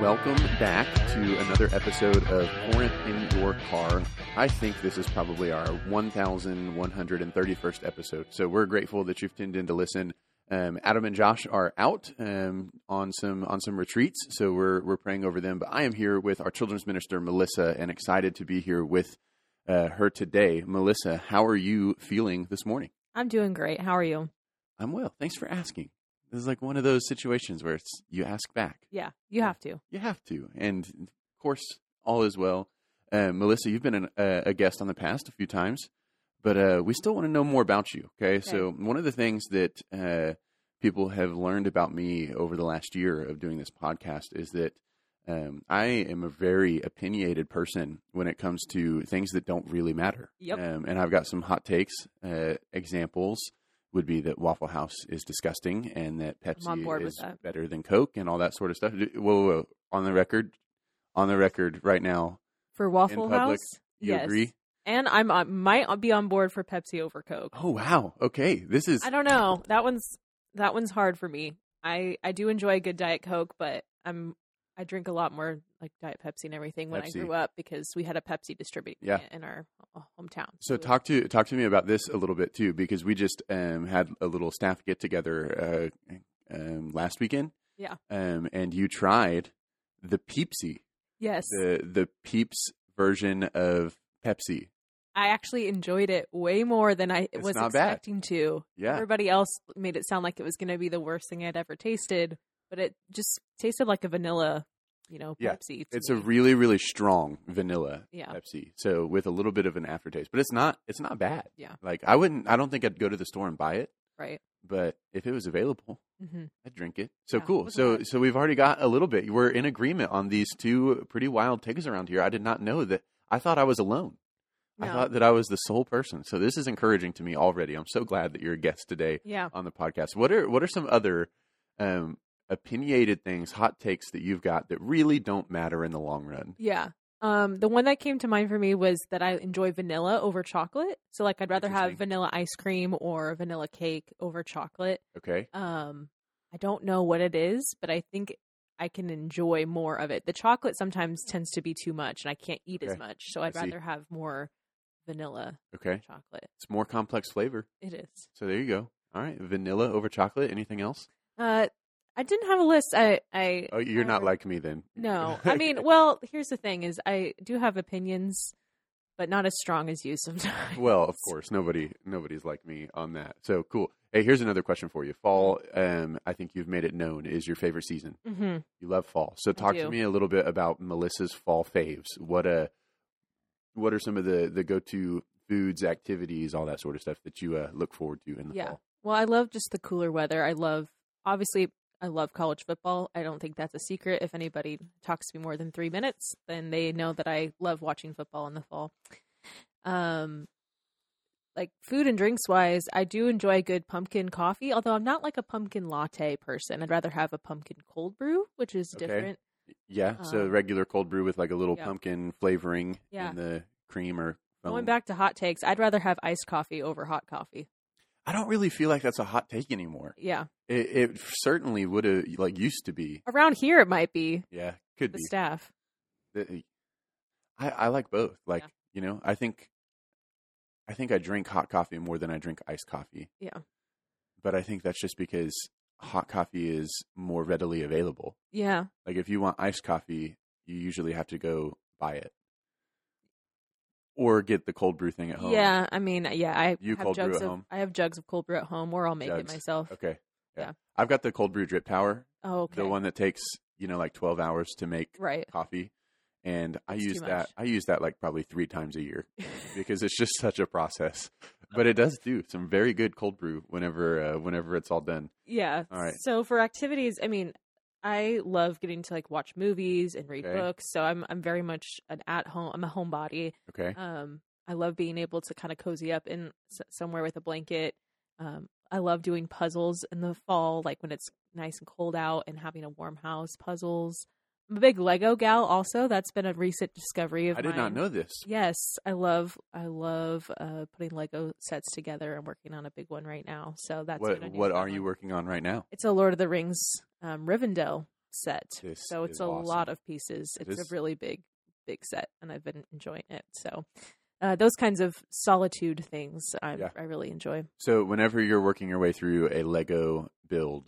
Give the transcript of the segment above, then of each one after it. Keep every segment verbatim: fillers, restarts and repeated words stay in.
welcome back to another episode of Corinth in Your Car. I think this is probably our one thousand one hundred thirty-first episode, so we're grateful that you've tuned in to listen. Um, Adam and Josh are out um, on some on some retreats, so we're we're praying over them. But I am here with our children's minister, Melissa, and excited to be here with uh, her today. Melissa, how are you feeling this morning? I'm doing great. How are you? I'm well. Thanks for asking. This is like one of those situations where it's you ask back. Yeah, you have to. You have to. And, of course, all is well. Uh, Melissa, you've been an, uh, a guest on the past a few times, but uh, we still want to know more about you, okay? okay? So one of the things that uh, people have learned about me over the last year of doing this podcast is that um, I am a very opinionated person when it comes to things that don't really matter. Yep. Um, and I've got some hot takes, uh, examples. Would be that Waffle House is disgusting and that Pepsi is better than Coke and all that sort of stuff. Whoa, whoa, whoa. On the record, on the record right now. For Waffle in public, House? You yes. agree? And I uh, might be on board for Pepsi over Coke. Oh, wow. Okay. This is... I don't know. That one's that one's hard for me. I, I do enjoy a good Diet Coke, but I'm I drink a lot more like Diet Pepsi and everything when Pepsi. I grew up because we had a Pepsi distributor yeah. in our hometown. So, so talk to talk to me about this a little bit too, because we just um, had a little staff get together uh, um, last weekend. Yeah. Um, and you tried the Peepsy. Yes. The the Peeps version of Pepsi. I actually enjoyed it way more than I it's was not expecting bad. to. Yeah. Everybody else made it sound like it was going to be the worst thing I'd ever tasted. But it just tasted like a vanilla, you know, Pepsi. Yeah, it's me. a really, really strong vanilla yeah. Pepsi. So with a little bit of an aftertaste, but it's not, it's not bad. Yeah. Like I wouldn't, I don't think I'd go to the store and buy it. Right. But if it was available, mm-hmm. I'd drink it. So yeah, cool. So, bad. so we've already got a little bit. We're in agreement on these two pretty wild takes around here. I did not know that. I thought I was alone. No. I thought that I was the sole person. So this is encouraging to me already. I'm so glad that you're a guest today yeah. on the podcast. What are, what are some other, um, opinionated things, hot takes that you've got that really don't matter in the long run? Yeah. Um, the one that came to mind for me was that I enjoy vanilla over chocolate. So like I'd rather have vanilla ice cream or vanilla cake over chocolate. Okay. Um, I don't know what it is, but I think I can enjoy more of it. The chocolate sometimes tends to be too much and I can't eat okay. as much. So I'd rather have more vanilla okay. chocolate. It's more complex flavor. It is. So there you go. All right. Vanilla over chocolate. Anything else? Uh, I didn't have a list. I, I oh, you're I, not like me then. No, I mean, well, here's the thing: is I do have opinions, but not as strong as you sometimes. Well, of course, nobody, nobody's like me on that. So cool. Hey, here's another question for you. Fall, um, I think you've made it known, is your favorite season. Mm-hmm. You love fall. So talk to me a little bit about Melissa's fall faves. What uh, what are some of the the go to foods, activities, all that sort of stuff that you uh, look forward to in the yeah. fall? Well, I love just the cooler weather. I love obviously. I love college football. I don't think that's a secret. If anybody talks to me more than three minutes, then they know that I love watching football in the fall. Um, like food and drinks wise, I do enjoy a good pumpkin coffee, although I'm not like a pumpkin latte person. I'd rather have a pumpkin cold brew, which is okay. different. Yeah, so um, regular cold brew with like a little yeah. pumpkin flavoring yeah. in the cream or foam. Going back to hot takes, I'd rather have iced coffee over hot coffee. I don't really feel like that's a hot take anymore. Yeah. It, it certainly would have, like, used to be. Around here, it might be. Yeah, could the be. The staff. The, I, I like both. Like, yeah. you know, I think, I think I drink hot coffee more than I drink iced coffee. Yeah. But I think that's just because hot coffee is more readily available. Yeah. Like, if you want iced coffee, you usually have to go buy it. Or get the cold brew thing at home. Yeah, I mean, yeah, I you have cold jugs brew at of home? I have jugs of cold brew at home, or I'll make jugs. it myself. Okay, yeah. yeah. I've got the cold brew drip tower. Oh, okay. The one that takes you know like twelve hours to make right. coffee, and I That's use too that. much. I use that like probably three times a year because it's just such a process. But it does do some very good cold brew whenever uh, whenever it's all done. Yeah. All right. So for activities, I mean, I love getting to like watch movies and read okay. books. So I'm I'm very much an at home. I'm a homebody. Okay. Um, I love being able to kind of cozy up in s- somewhere with a blanket. Um, I love doing puzzles in the fall, like when it's nice and cold out and having a warm house. Puzzles. I'm a big Lego gal also. That's been a recent discovery of I did mine. not know this. Yes, I love I love uh, putting Lego sets together. I'm working on a big one right now. So that's what been a new what are one. you working on right now? It's a Lord of the Rings um, Rivendell set. This So it's is a awesome. lot of pieces. It It's is. a really big, big set, and I've been enjoying it. So uh, those kinds of solitude things I Yeah. I really enjoy. So whenever you're working your way through a Lego build,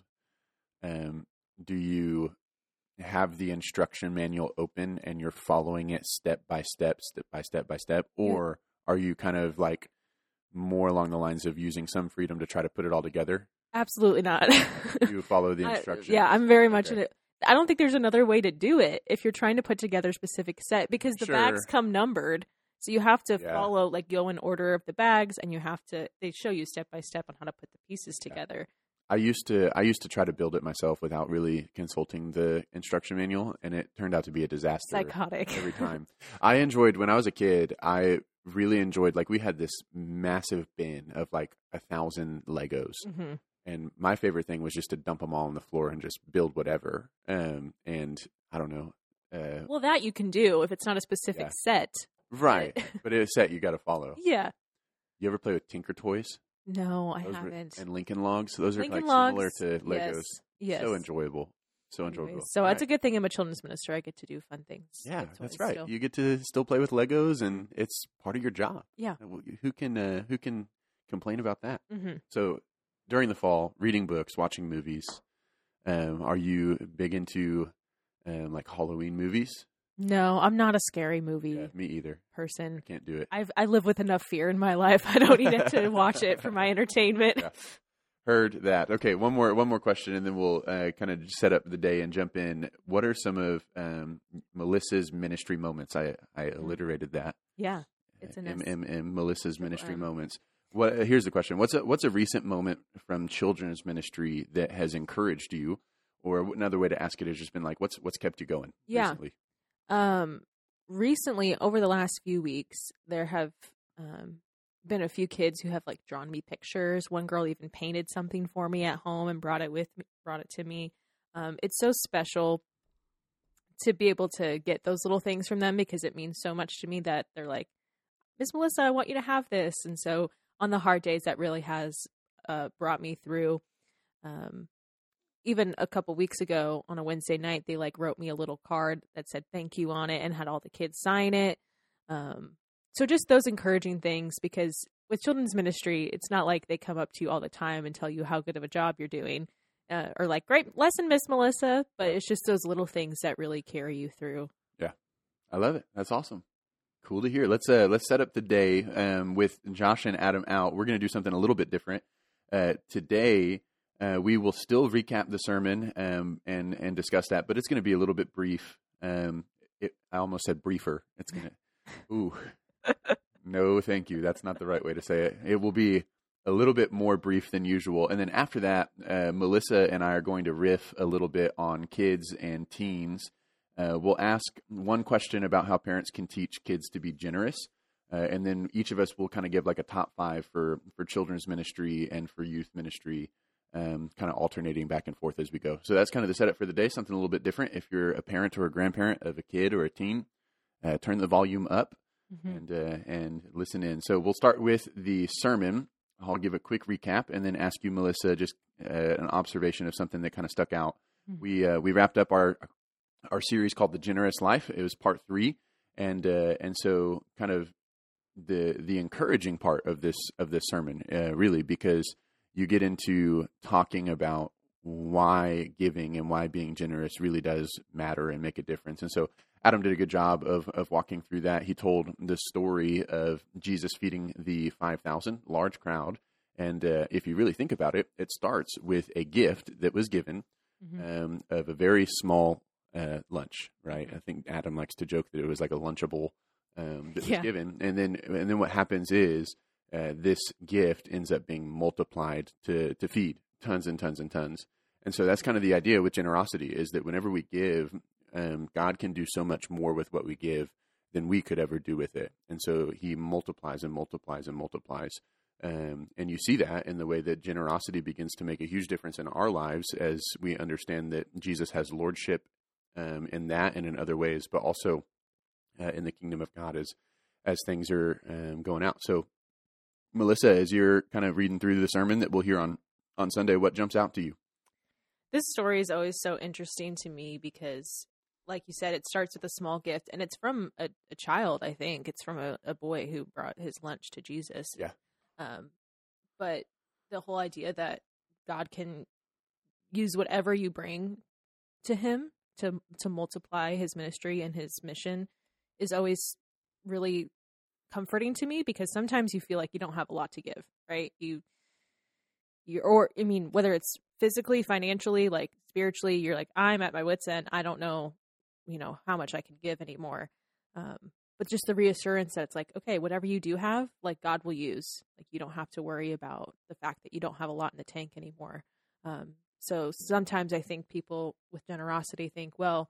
um, do you have the instruction manual open and you're following it step by step, step by step by step, or are you kind of like more along the lines of using some freedom to try to put it all together? Absolutely not. You follow the I- instructions. yeah, I'm very much Okay. in it. I don't think there's another way to do it if you're trying to put together a specific set, because the Sure. bags come numbered. So you have to Yeah. follow, like, go in order of the bags, and you have to, they show you step by step on how to put the pieces together. I used to I used to try to build it myself without really consulting the instruction manual, and it turned out to be a disaster Psychotic. every time. I enjoyed when I was a kid. I really enjoyed, like, we had this massive bin of like a thousand Legos, hmm and my favorite thing was just to dump them all on the floor and just build whatever. Um, and I don't know, uh, Well, that you can do if it's not a specific Yeah. set. right? But it's a set you got to follow. Yeah. You ever play with Tinker Toys? No, I Those were- haven't. and Lincoln Logs. Those Lincoln are like Logs, similar to Legos. Yes. Yes. So enjoyable. So Anyways, enjoyable. so All it's a right. good thing I'm a children's minister. I get to do fun things. Yeah, with that's toys right. still. You get to still play with Legos, and it's part of your job. Yeah. Uh, Who can uh, who can complain about that? hmm So during the fall, reading books, watching movies. Um, are you big into um, like Halloween movies? No, I'm not a scary movie Yeah, me either. person. Can't do it. I've I live with enough fear in my life. I don't need it to watch it for my entertainment. Yeah. Heard that. Okay, one more one more question, and then we'll uh, kind of set up the day and jump in. What are some of um, Melissa's ministry moments? I I alliterated that. Yeah, it's an M S. M M Melissa's ministry M. moments. What? uh, Here's the question: What's a what's a recent moment from children's ministry that has encouraged you, or another way to ask it has just been like, what's what's kept you going? Yeah. Recently? Um, recently, over the last few weeks, there have um, been a few kids who have like drawn me pictures. One girl even painted something for me at home and brought it with me, brought it to me. Um, it's so special to be able to get those little things from them, because it means so much to me that they're like, Miss Melissa, I want you to have this. And so on the hard days, that really has uh, brought me through. Um, even a couple weeks ago on a Wednesday night, they like wrote me a little card that said thank you on it and had all the kids sign it. Um, so just those encouraging things, because with children's ministry, it's not like they come up to you all the time and tell you how good of a job you're doing, uh, or like, great lesson, Miss Melissa. But it's just those little things that really carry you through. I love it. That's awesome. Cool to hear. Let's uh, let's set up the day um, with Josh and Adam out. We're going to do something a little bit different uh, today. Uh, we will still recap the sermon um, and and discuss that, but it's going to be a little bit brief. Um, it, I almost said briefer. It's going to. Ooh, no, thank you. That's not the right way to say it. It will be a little bit more brief than usual, and then after that, uh, Melissa and I are going to riff a little bit on kids and teens. Uh, we'll ask one question about how parents can teach kids to be generous, uh, and then each of us will kind of give like a top five for, for children's ministry and for youth ministry, um, kind of alternating back and forth as we go. So that's kind of the setup for the day, something a little bit different. If you're a parent or a grandparent of a kid or a teen, uh, turn the volume up Mm-hmm. and uh, and listen in. So we'll start with the sermon. I'll give a quick recap and then ask you, Melissa, just uh, an observation of something that kind of stuck out. Mhm. We uh, we wrapped up our our series called The Generous Life. It was part three, and uh, and so kind of the the encouraging part of this of this sermon, uh, really, because you get into talking about why giving and why being generous really does matter and make a difference. And so Adam did a good job of of walking through that. He told the story of Jesus feeding the five thousand, large crowd. And uh, if you really think about it, it starts with a gift that was given Mm-hmm. um, of a very small uh, lunch, right? I think Adam likes to joke that it was like a Lunchable um, that was Yeah. given. And then and then what happens is uh, this gift ends up being multiplied to to feed tons and tons and tons. And so that's kind of the idea with generosity, is that whenever we give, um, God can do so much more with what we give than we could ever do with it. And so he multiplies and multiplies and multiplies. Um, and you see that in the way that generosity begins to make a huge difference in our lives as we understand that Jesus has lordship um, in that and in other ways, but also uh, in the kingdom of God as as things are um, going out. So, Melissa, as you're kind of reading through the sermon that we'll hear on, on Sunday, what jumps out to you? This story is always so interesting to me because, like you said, it starts with a small gift, and it's from a, a child, I think. It's from a, a boy who brought his lunch to Jesus. Yeah. Um, but the whole idea that God can use whatever you bring to him to to multiply his ministry and his mission is always really comforting to me, because sometimes you feel like you don't have a lot to give, right? You, you, or I mean, whether it's physically, financially, like spiritually, you're like, I'm at my wit's end. I don't know, you know, how much I can give anymore. Um, but just the reassurance that it's like, okay, whatever you do have, like God will use. Like you don't have to worry about the fact that you don't have a lot in the tank anymore. Um, so sometimes I think people with generosity think, well,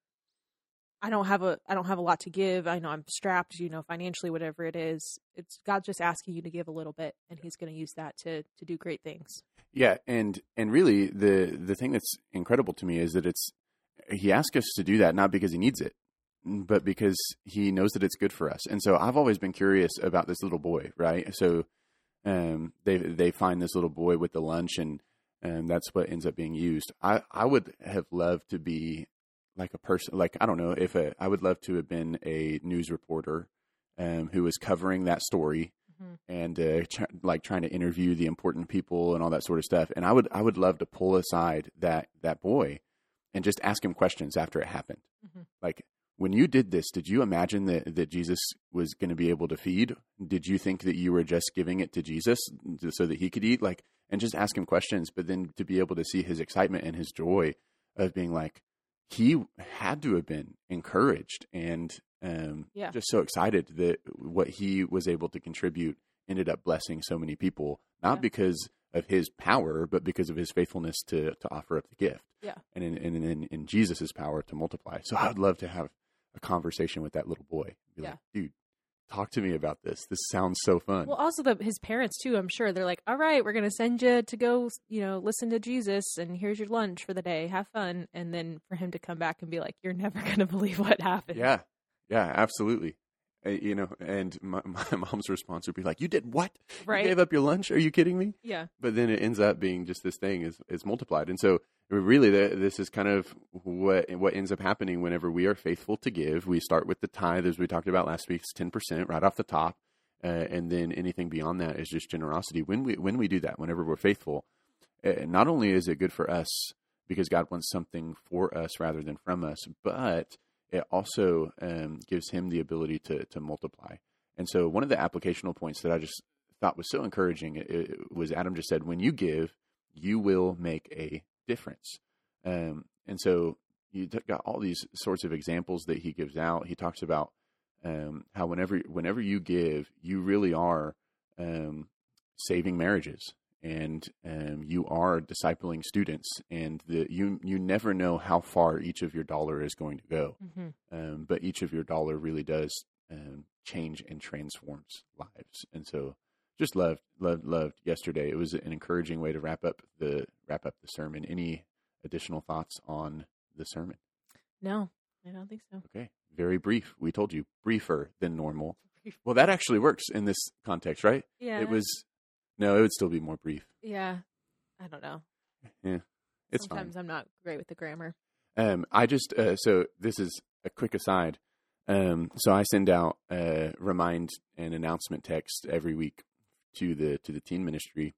I don't have a, I don't have a lot to give. I know I'm strapped, you know, financially, whatever it is. It's God just asking you to give a little bit, and he's going to use that to, to do great things. Yeah. And, and really the, the thing that's incredible to me is that it's, he asks us to do that, not because he needs it, but because he knows that it's good for us. And so I've always been curious about this little boy, right? So, um, they, they find this little boy with the lunch, and, and that's what ends up being used. I, I would have loved to be like a person, like, I don't know if a, I would love to have been a news reporter, um, who was covering that story, mm-hmm. and, uh, tr- like trying to interview the important people and all that sort of stuff. And I would, I would love to pull aside that, that boy and just ask him questions after it happened. Mm-hmm. Like, when you did this, did you imagine that, that Jesus was going to be able to feed? Did you think that you were just giving it to Jesus so that he could eat? Like, and just ask him questions, but then to be able to see his excitement and his joy of being like, he had to have been encouraged and um, yeah. just so excited that what he was able to contribute ended up blessing so many people, not yeah. because of his power, but because of his faithfulness to, to offer up the gift. Yeah. And in, in, in, in Jesus' power to multiply. So I'd love to have a conversation with that little boy. Be yeah. like, dude, talk to me about this. This sounds so fun. Well, also the, his parents too, I'm sure they're like, all right, we're going to send you to go, you know, listen to Jesus, and here's your lunch for the day. Have fun. And then for him to come back and be like, you're never going to believe what happened. Yeah. Yeah, absolutely. Uh, you know, and my, my mom's response would be like, you did what? Right. You gave up your lunch? Are you kidding me? Yeah. But then it ends up being just this thing is, is multiplied. And so really the, this is kind of what, what ends up happening whenever we are faithful to give. We start with the tithe, as we talked about last week, it's ten percent right off the top. Uh, and then anything beyond that is just generosity. When we, when we do that, whenever we're faithful, uh, not only is it good for us because God wants something for us rather than from us, but it also um, gives him the ability to to multiply. And so one of the applicational points that I just thought was so encouraging it, it was Adam just said, when you give, you will make a difference. Um, and so you got all these sorts of examples that he gives out. He talks about um, how whenever whenever you give, you really are um, saving marriages. And um, you are discipling students, and the, you you never know how far each of your dollar is going to go. Mm-hmm. Um, but each of your dollar really does um, change and transforms lives. And so, just loved loved loved yesterday. It was an encouraging way to wrap up the wrap up the sermon. Any additional thoughts on the sermon? No, I don't think so. Okay, very brief. We told you briefer than normal. Well, that actually works in this context, right? Yeah, it was. No, it would still be more brief. Yeah. I don't know. Yeah. It's Sometimes fine. I'm not great with the grammar. Um, I just, uh, so this is a quick aside. Um, so I send out a remind and announcement text every week to the, to the teen ministry.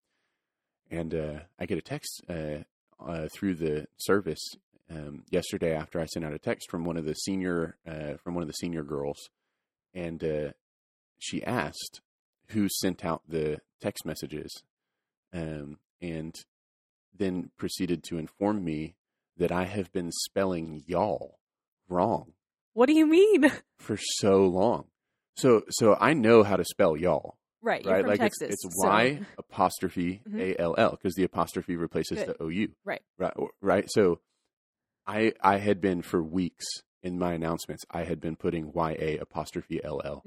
And, uh, I get a text, uh, uh, through the service, um, yesterday after I sent out a text from one of the senior, uh, from one of the senior girls. And, uh, she asked who sent out the text messages, um, and then proceeded to inform me that I have been spelling y'all wrong. What do you mean? For so long. So, so I know how to spell y'all. Right. Right. You're from like Texas, it's, it's so. Y apostrophe Mm-hmm. A L L because the apostrophe replaces Good. The O U. Right. Right. Right. So I, I had been for weeks in my announcements, I had been putting Y A apostrophe L L.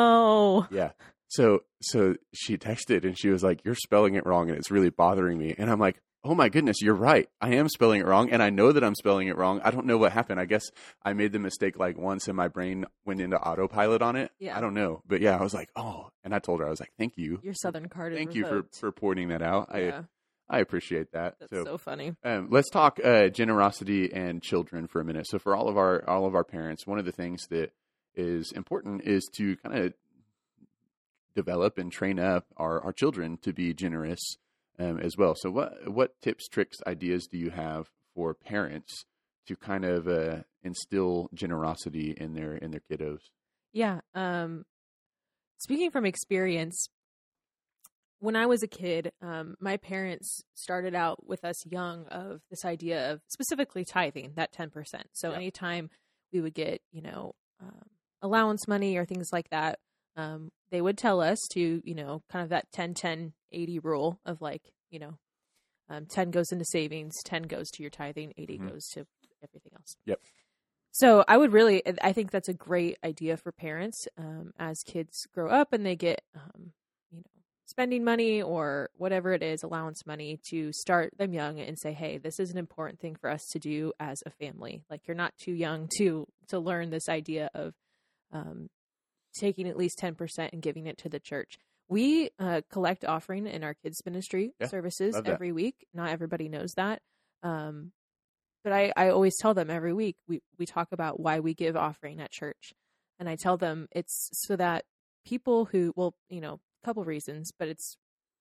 No. Yeah. So, so she texted and she was like, you're spelling it wrong and it's really bothering me. And I'm like, oh my goodness, you're right. I am spelling it wrong. And I know that I'm spelling it wrong. I don't know what happened. I guess I made the mistake like once and my brain went into autopilot on it. Yeah. I don't know. But yeah, I was like, oh, and I told her, I was like, thank you. Your Southern card is Thank revoked. you for, for pointing that out. Yeah. I appreciate that. That's so, so funny. Um, let's talk uh, generosity and children for a minute. So for all of our all of our parents, one of the things that is important is to kind of develop and train up our, our children to be generous um, as well. So what what tips, tricks, ideas do you have for parents to kind of uh, instill generosity in their in their kiddos? Yeah. Um, speaking from experience, when I was a kid, um, my parents started out with us young of this idea of specifically tithing, that ten percent. So yeah. anytime we would get, you know, um, allowance money or things like that, um, they would tell us to, you know, kind of that ten, ten, eighty rule of like, you know, um, ten goes into savings, ten goes to your tithing, eighty mm-hmm. goes to everything else. Yep. So I would really, I think that's a great idea for parents um, as kids grow up and they get, um, you know, spending money or whatever it is, allowance money, to start them young and say, hey, this is an important thing for us to do as a family. Like, you're not too young to to learn this idea of um, taking at least ten percent and giving it to the church. We uh, collect offering in our kids ministry yeah, services every week. Not everybody knows that. Um, but I, I always tell them every week, we, we talk about why we give offering at church. And I tell them it's so that people who, well, you know, couple reasons, but it's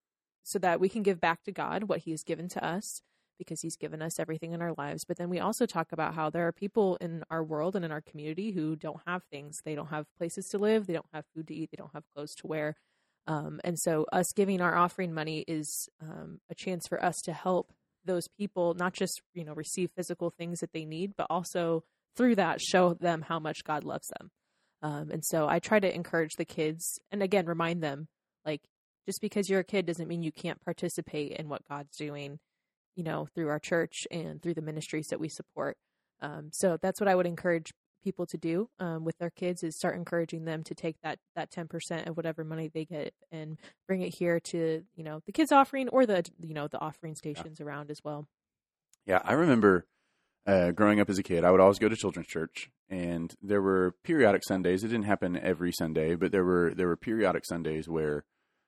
so that we can give back to God what he has given to us, because he's given us everything in our lives. But then we also talk about how there are people in our world and in our community who don't have things. They don't have places to live. They don't have food to eat. They don't have clothes to wear. Um, and so us giving our offering money is um, a chance for us to help those people, not just, you know, receive physical things that they need, but also through that show them how much God loves them. Um, and so I try to encourage the kids, and again, remind them, like, just because you're a kid doesn't mean you can't participate in what God's doing, you know, through our church and through the ministries that we support. Um, so that's what I would encourage people to do um, with their kids, is start encouraging them to take that that ten percent of whatever money they get and bring it here to, you know, the kids offering or the, you know, the offering stations yeah. around as well. Yeah, I remember uh, growing up as a kid, I would always go to children's church, and there were periodic Sundays. It didn't happen every Sunday, but there were there were periodic Sundays where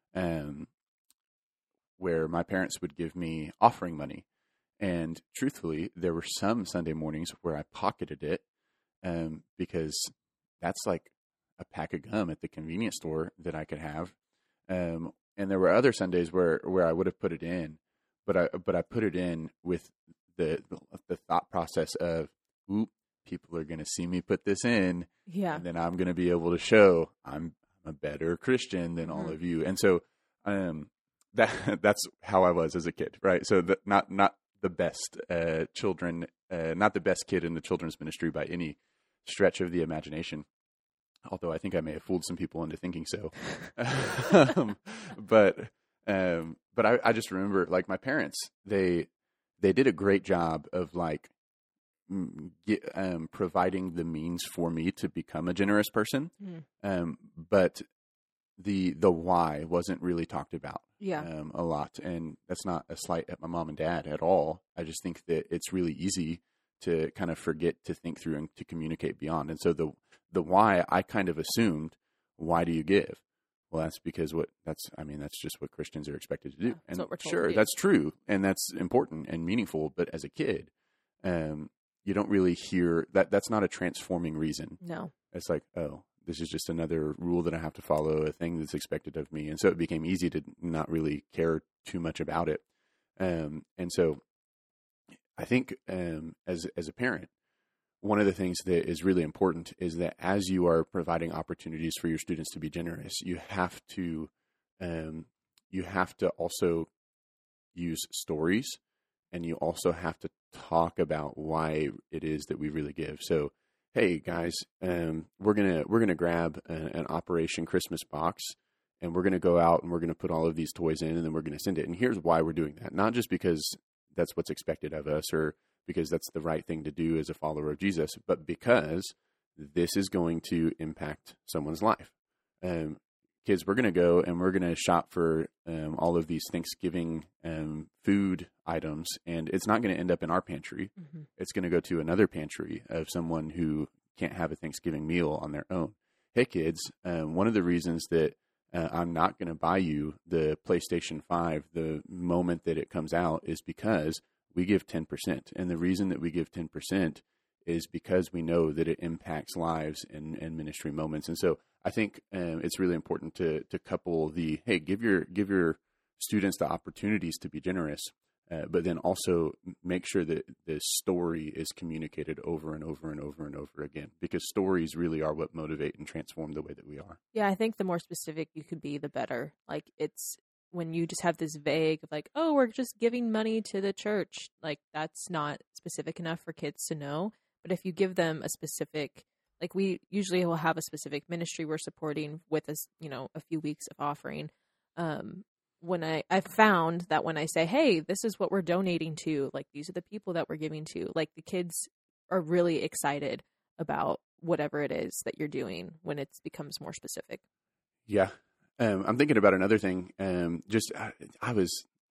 um, where my parents would give me offering money. And truthfully, there were some Sunday mornings where I pocketed it um, because that's like a pack of gum at the convenience store that I could have. Um, and there were other Sundays where, where I would have put it in, but I but I put it in with the the thought process of, oop, people are going to see me put this in, yeah, and then I'm going to be able to show I'm a better Christian than mm-hmm. all of you. And so um, that that's how I was as a kid, right? So that not not the best uh, children, uh, not the best kid in the children's ministry by any stretch of the imagination. Although I think I may have fooled some people into thinking so. um, but um, but I, I just remember, like, my parents, they they did a great job of like get, um, providing the means for me to become a generous person. Mm. Um, but the the why wasn't really talked about yeah. um, a lot. And that's not a slight at my mom and dad at all. I just think that it's really easy to kind of forget to think through and to communicate beyond. And so the the why, I kind of assumed, why do you give? Well, that's because what that's, I mean, that's just what Christians are expected to do. Yeah, and what we're told sure, to do. That's true. And that's important and meaningful. But as a kid, um, you don't really hear that. That's not a transforming reason. No. It's like, oh, this is just another rule that I have to follow, a thing that's expected of me. And so it became easy to not really care too much about it. Um, and so I think um, as as a parent, one of the things that is really important is that as you are providing opportunities for your students to be generous, you have to um, you have to also use stories, and you also have to talk about why it is that we really give. So, hey guys, um, we're gonna we're gonna grab a, an Operation Christmas box, and we're gonna go out and we're gonna put all of these toys in, and then we're gonna send it. And here's why we're doing that: not just because that's what's expected of us, or because that's the right thing to do as a follower of Jesus, but because this is going to impact someone's life. Um, kids, we're going to go and we're going to shop for um, all of these Thanksgiving um, food items, and it's not going to end up in our pantry. Mm-hmm. It's going to go to another pantry of someone who can't have a Thanksgiving meal on their own. Hey, kids, um, one of the reasons that Uh, I'm not going to buy you the PlayStation five the moment that it comes out is because we give ten percent. And the reason that we give ten percent is because we know that it impacts lives and, and ministry moments. And so I think um, it's really important to to couple the, hey, give your give your students the opportunities to be generous, uh, but then also make sure that the story is communicated over and over and over and over again, because stories really are what motivate and transform the way that we are. Yeah, I think the more specific you could be, the better. Like, it's when you just have this vague of like, oh, we're just giving money to the church. Like, that's not specific enough for kids to know. But if you give them a specific, like we usually will have a specific ministry we're supporting with us, you know, a few weeks of offering. Um, when I, I found that when I say, hey, this is what we're donating to, like, these are the people that we're giving to, like, the kids are really excited about whatever it is that you're doing when it becomes more specific. Yeah. Um, I'm thinking about another thing. Um, just, I, I was,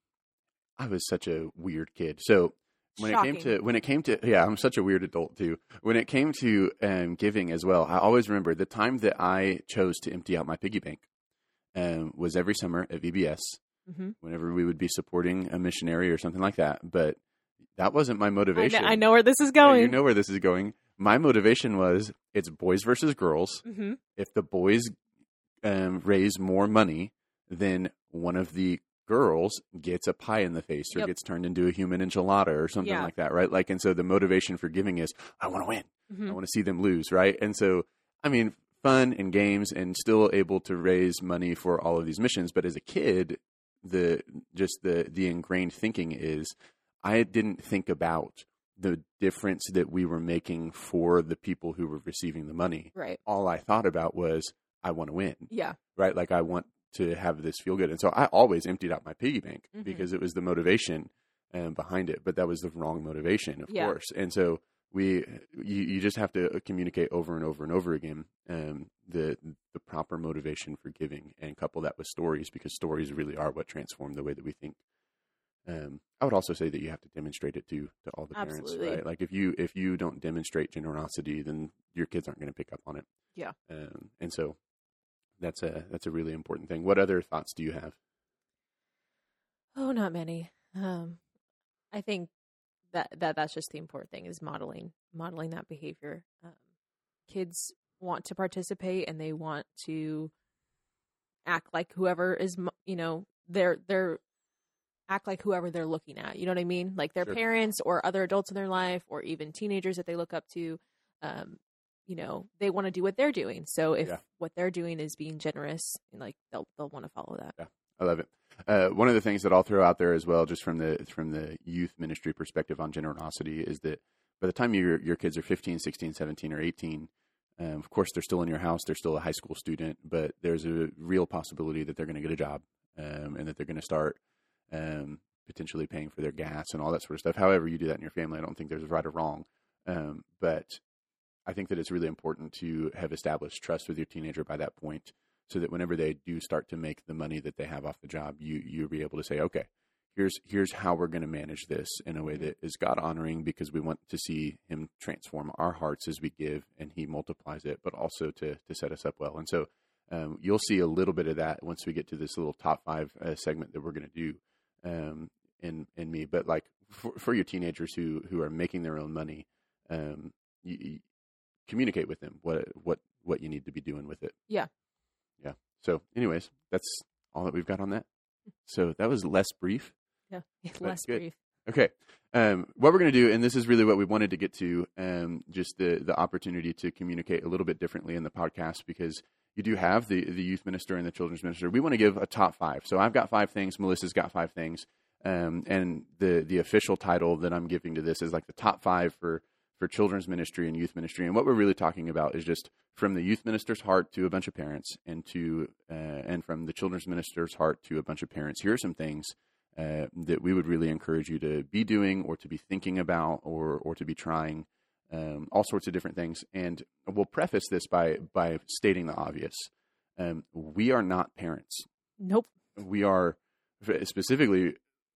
I was such a weird kid. So when Shocking. it came to, when it came to, yeah, I'm such a weird adult too. When it came to um, giving as well, I always remember the time that I chose to empty out my piggy bank um, was every summer at V B S, mm-hmm. whenever we would be supporting a missionary or something like that. But that wasn't my motivation. I know, I know where this is going. Yeah, you know where this is going. My motivation was it's boys versus girls. Mm-hmm. If the boys um, raise more money, then one of the girls gets a pie in the face or yep. gets turned into a human enchilada or something yeah. like that, right? Like, and so the motivation for giving is, I want to win. Mm-hmm. I want to see them lose, right? And so, I mean, fun and games and still able to raise money for all of these missions. But as a kid, the just the the ingrained thinking is, I didn't think about the difference that we were making for the people who were receiving the money. Right. All I thought about was, I want to win. Yeah. Right. Like, I want to have this feel good. And so I always emptied out my piggy bank mm-hmm. because it was the motivation um, behind it, but that was the wrong motivation, of yeah. course. And so we, you, you just have to communicate over and over and over again um, the the proper motivation for giving, and couple that with stories, because stories really are what transform the way that we think. Um, I would also say that you have to demonstrate it to to all the Absolutely. parents, right? Like, if you if you don't demonstrate generosity, then your kids aren't going to pick up on it. Yeah. Um, and so that's a that's a really important thing. What other thoughts do you have? Oh, not many. Um, I think that, that that's just the important thing, is modeling modeling that behavior. Um, kids want to participate, and they want to act like whoever is, you know, they're they're. act like whoever they're looking at, you know what I mean? Like their sure. parents or other adults in their life, or even teenagers that they look up to. Um, you know, they want to do what they're doing. So if yeah. what they're doing is being generous, like they'll they'll want to follow that. Yeah, I love it. Uh, one of the things that I'll throw out there as well, just from the from the youth ministry perspective on generosity, is that by the time your your kids are fifteen, sixteen, seventeen, or eighteen, um, of course they're still in your house, they're still a high school student, but there's a real possibility that they're going to get a job, um, and that they're going to start Um, potentially paying for their gas and all that sort of stuff. However you do that in your family, I don't think there's right or wrong. Um, but I think that it's really important to have established trust with your teenager by that point, so that whenever they do start to make the money that they have off the job, you, you'll be able to say, okay, here's, here's how we're going to manage this in a way that is God honoring, because we want to see him transform our hearts as we give, and he multiplies it, but also to, to set us up well. And so, um, you'll see a little bit of that once we get to this little top five uh, segment that we're going to do. Um, in, in me, but like for, for your teenagers who, who are making their own money, um, you, you communicate with them what, what, what you need to be doing with it. Yeah. Yeah. So anyways, that's all that we've got on that. So that was less brief. Yeah. Less brief. Okay. Um, what we're going to do, and this is really what we wanted to get to, um, just the, the opportunity to communicate a little bit differently in the podcast, because you do have the, the youth minister and the children's minister. We want to give a top five. So I've got five things. Melissa's got five things. Um, and the, the official title that I'm giving to this is like the top five for, for children's ministry and youth ministry. And what we're really talking about is just from the youth minister's heart to a bunch of parents, and to, uh, and from the children's minister's heart to a bunch of parents. Here are some things uh, that we would really encourage you to be doing, or to be thinking about, or, or to be trying. Um, all sorts of different things. And we'll preface this by, by stating the obvious. Um, we are not parents. Nope. We are specifically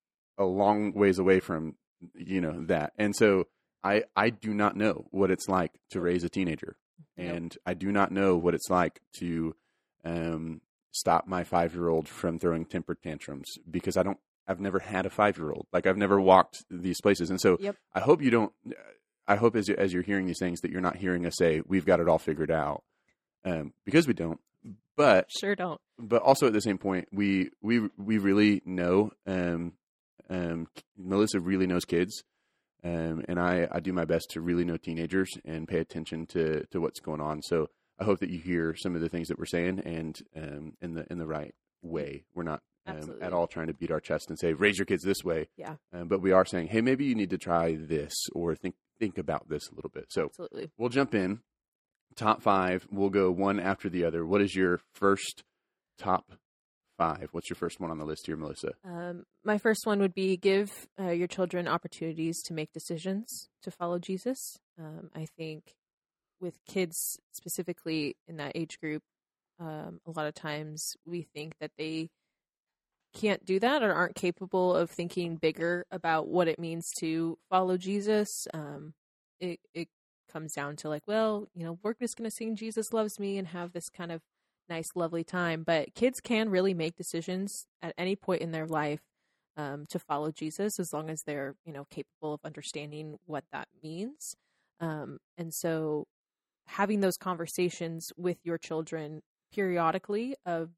a long ways away from, you know, that. And so I, I do not know what it's like to raise a teenager. And nope. I do not know what it's like to, um, stop my five-year-old from throwing temper tantrums because I don't, I've never had a five-year-old. Like I've never walked these places. And so Yep. I hope you don't, I hope as, you, as you're hearing these things that you're not hearing us say, we've got it all figured out. Um, because we don't, but Sure don't. But also at the same point, we we we really know. Um, um, Melissa really knows kids, um, and I, I do my best to really know teenagers and pay attention to, to what's going on. So I hope that you hear some of the things that we're saying and um, in the in the right way. We're not um, at all trying to beat our chest and say raise your kids this way. Yeah. Um, but we are saying, hey, maybe you need to try this or think think about this a little bit. So Absolutely. We'll jump in. Top five. We'll go one after the other. What is your first top five? What's your first one on the list here, Melissa? Um, my first one would be give uh, your children opportunities to make decisions to follow Jesus. Um, I think with kids specifically in that age group, um, a lot of times we think that they can't do that or aren't capable of thinking bigger about what it means to follow Jesus. Um, it, it comes down to like, well, you know, we're just going to sing Jesus Loves Me and have this kind of nice, lovely time. But kids can really make decisions at any point in their life um, to follow Jesus as long as they're, you know, capable of understanding what that means. Um, and so having those conversations with your children periodically of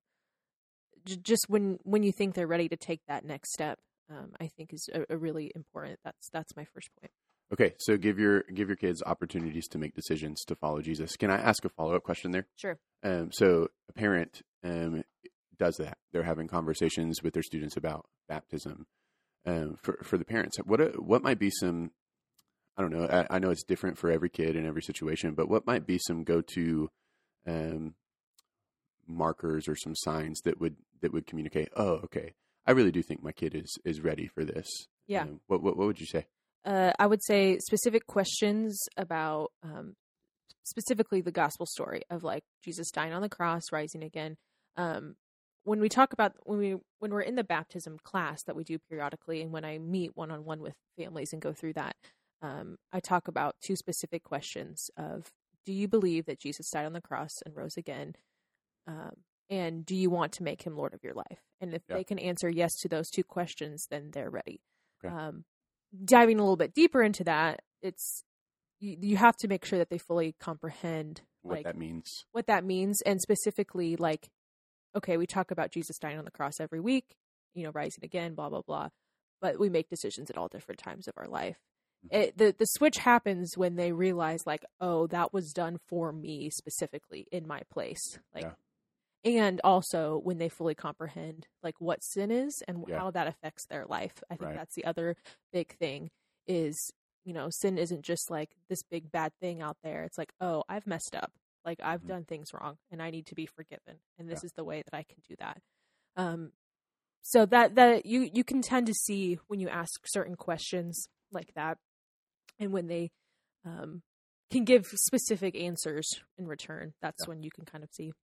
j- just when, when you think they're ready to take that next step, um, I think is a, a really important. That's, that's my first point. Okay, so give your give your kids opportunities to make decisions to follow Jesus. Can I ask a follow-up question there? Sure. Um, so a parent um, does that. They're having conversations with their students about baptism. Um, for for the parents, what what might be some, I don't know, I, I know it's different for every kid in every situation, but what might be some go-to um, markers or some signs that would that would communicate, oh, okay, I really do think my kid is is ready for this. Yeah. Um, what, what what would you say? Uh, I would say specific questions about um, specifically the gospel story of like Jesus dying on the cross, rising again. Um, when we talk about when we when we're in the baptism class that we do periodically, and when I meet one on one with families and go through that, um, I talk about two specific questions of: do you believe that Jesus died on the cross and rose again? Um, and do you want to make him Lord of your life? And if Yeah. they can answer yes to those two questions, then they're ready. Okay. Um, diving a little bit deeper into that, it's you, you have to make sure that they fully comprehend What like that means? what that means, and specifically like, okay, we talk about Jesus dying on the cross every week, you know, rising again, blah blah blah, but we make decisions at all different times of our life. It, the the switch happens when they realize like, oh, that was done for me specifically in my place, like. Yeah. And also when they fully comprehend like what sin is and Yeah. how that affects their life. I think Right. that's the other big thing is, you know, sin isn't just like this big bad thing out there. It's like, oh, I've messed up. Like I've Mhm. done things wrong and I need to be forgiven. And this Yeah. is the way that I can do that. Um, so that, that you, you can tend to see when you ask certain questions like that and when they, um, can give specific answers in return. That's Yeah. when you can kind of see.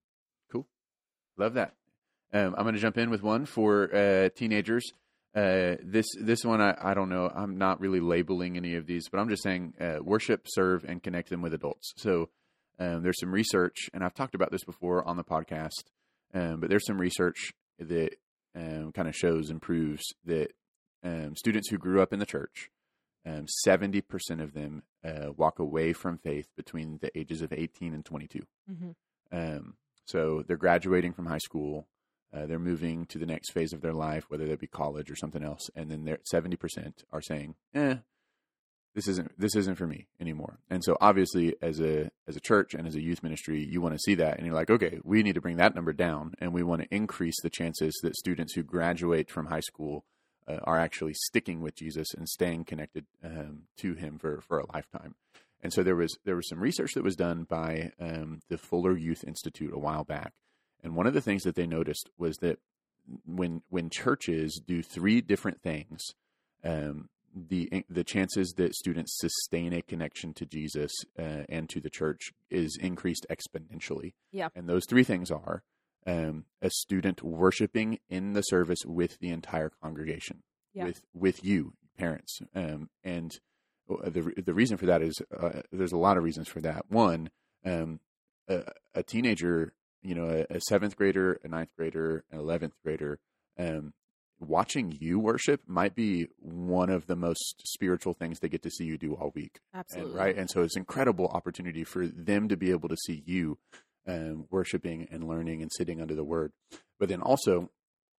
Love that. Um, I'm going to jump in with one for uh, teenagers. Uh, this this one, I, I don't know. I'm not really labeling any of these, but I'm just saying uh, worship, serve, and connect them with adults. So um, there's some research, and I've talked about this before on the podcast, um, but there's some research that um, kind of shows and proves that um, students who grew up in the church, um, seventy percent of them uh, walk away from faith between the ages of eighteen and twenty-two. Mm-hmm. Um, so they're graduating from high school. Uh, they're moving to the next phase of their life, whether that be college or something else. And then they're seventy percent are saying, eh, this isn't, this isn't for me anymore. And so obviously as a, as a church and as a youth ministry, you want to see that. And you're like, okay, we need to bring that number down. And we want to increase the chances that students who graduate from high school uh, are actually sticking with Jesus and staying connected um, to him for, for a lifetime. And so there was there was some research that was done by um, the Fuller Youth Institute a while back, and one of the things that they noticed was that when when churches do three different things, um, the the chances that students sustain a connection to Jesus uh, and to the church is increased exponentially. Yeah. And those three things are um, a student worshiping in the service with the entire congregation, Yeah. with with you, parents, um, and The the reason for that is uh, there's a lot of reasons for that. One, um, a, a teenager you know, a, a seventh grader, a ninth grader, an eleventh grader, um, watching you worship might be one of the most spiritual things they get to see you do all week. Absolutely. And, right. And so it's an incredible opportunity for them to be able to see you um, worshiping and learning and sitting under the word. But then also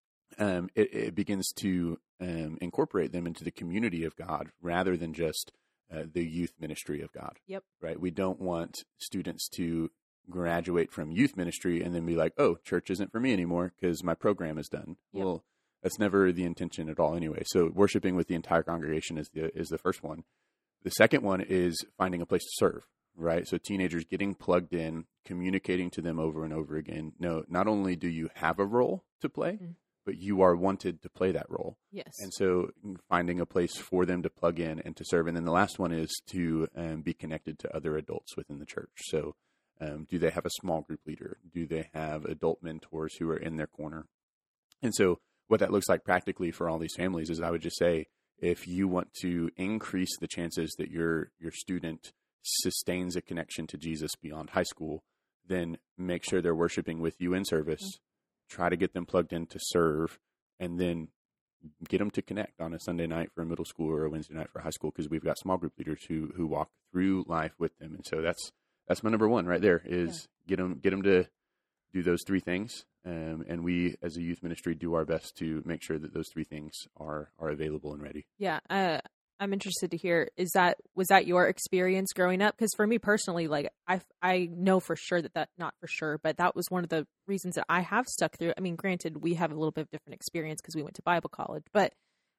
um, it, it begins to um, incorporate them into the community of God rather than just uh, the youth ministry of God. Yep. Right. We don't want students to graduate from youth ministry and then be like, oh, church isn't for me anymore because my program is done. Yep. Well, that's never the intention at all anyway. So worshiping with the entire congregation is the is the first one. The second one is finding a place to serve, right? So teenagers getting plugged in, communicating to them over and over again. No, not only do you have a role to play, mm-hmm. but you are wanted to play that role. Yes. And so finding a place for them to plug in and to serve. And then the last one is to um, be connected to other adults within the church. So um, do they have a small group leader? Do they have adult mentors who are in their corner? And so what that looks like practically for all these families is I would just say, if you want to increase the chances that your your student sustains a connection to Jesus beyond high school, then make sure they're worshiping with you in service, mm-hmm. try to get them plugged in to serve, and then get them to connect on a Sunday night for a middle school or a Wednesday night for high school, because we've got small group leaders who who walk through life with them. And so that's that's my number one right there is yeah. get them, get them to do those three things. Um, and we, as a youth ministry, do our best to make sure that those three things are are available and ready. Yeah, uh, I'm interested to hear. Is that was that your experience growing up? Because for me personally, like I I know for sure that that not for sure, but that was one of the reasons that I have stuck through. I mean, granted, we have a little bit of different experience because we went to Bible college, but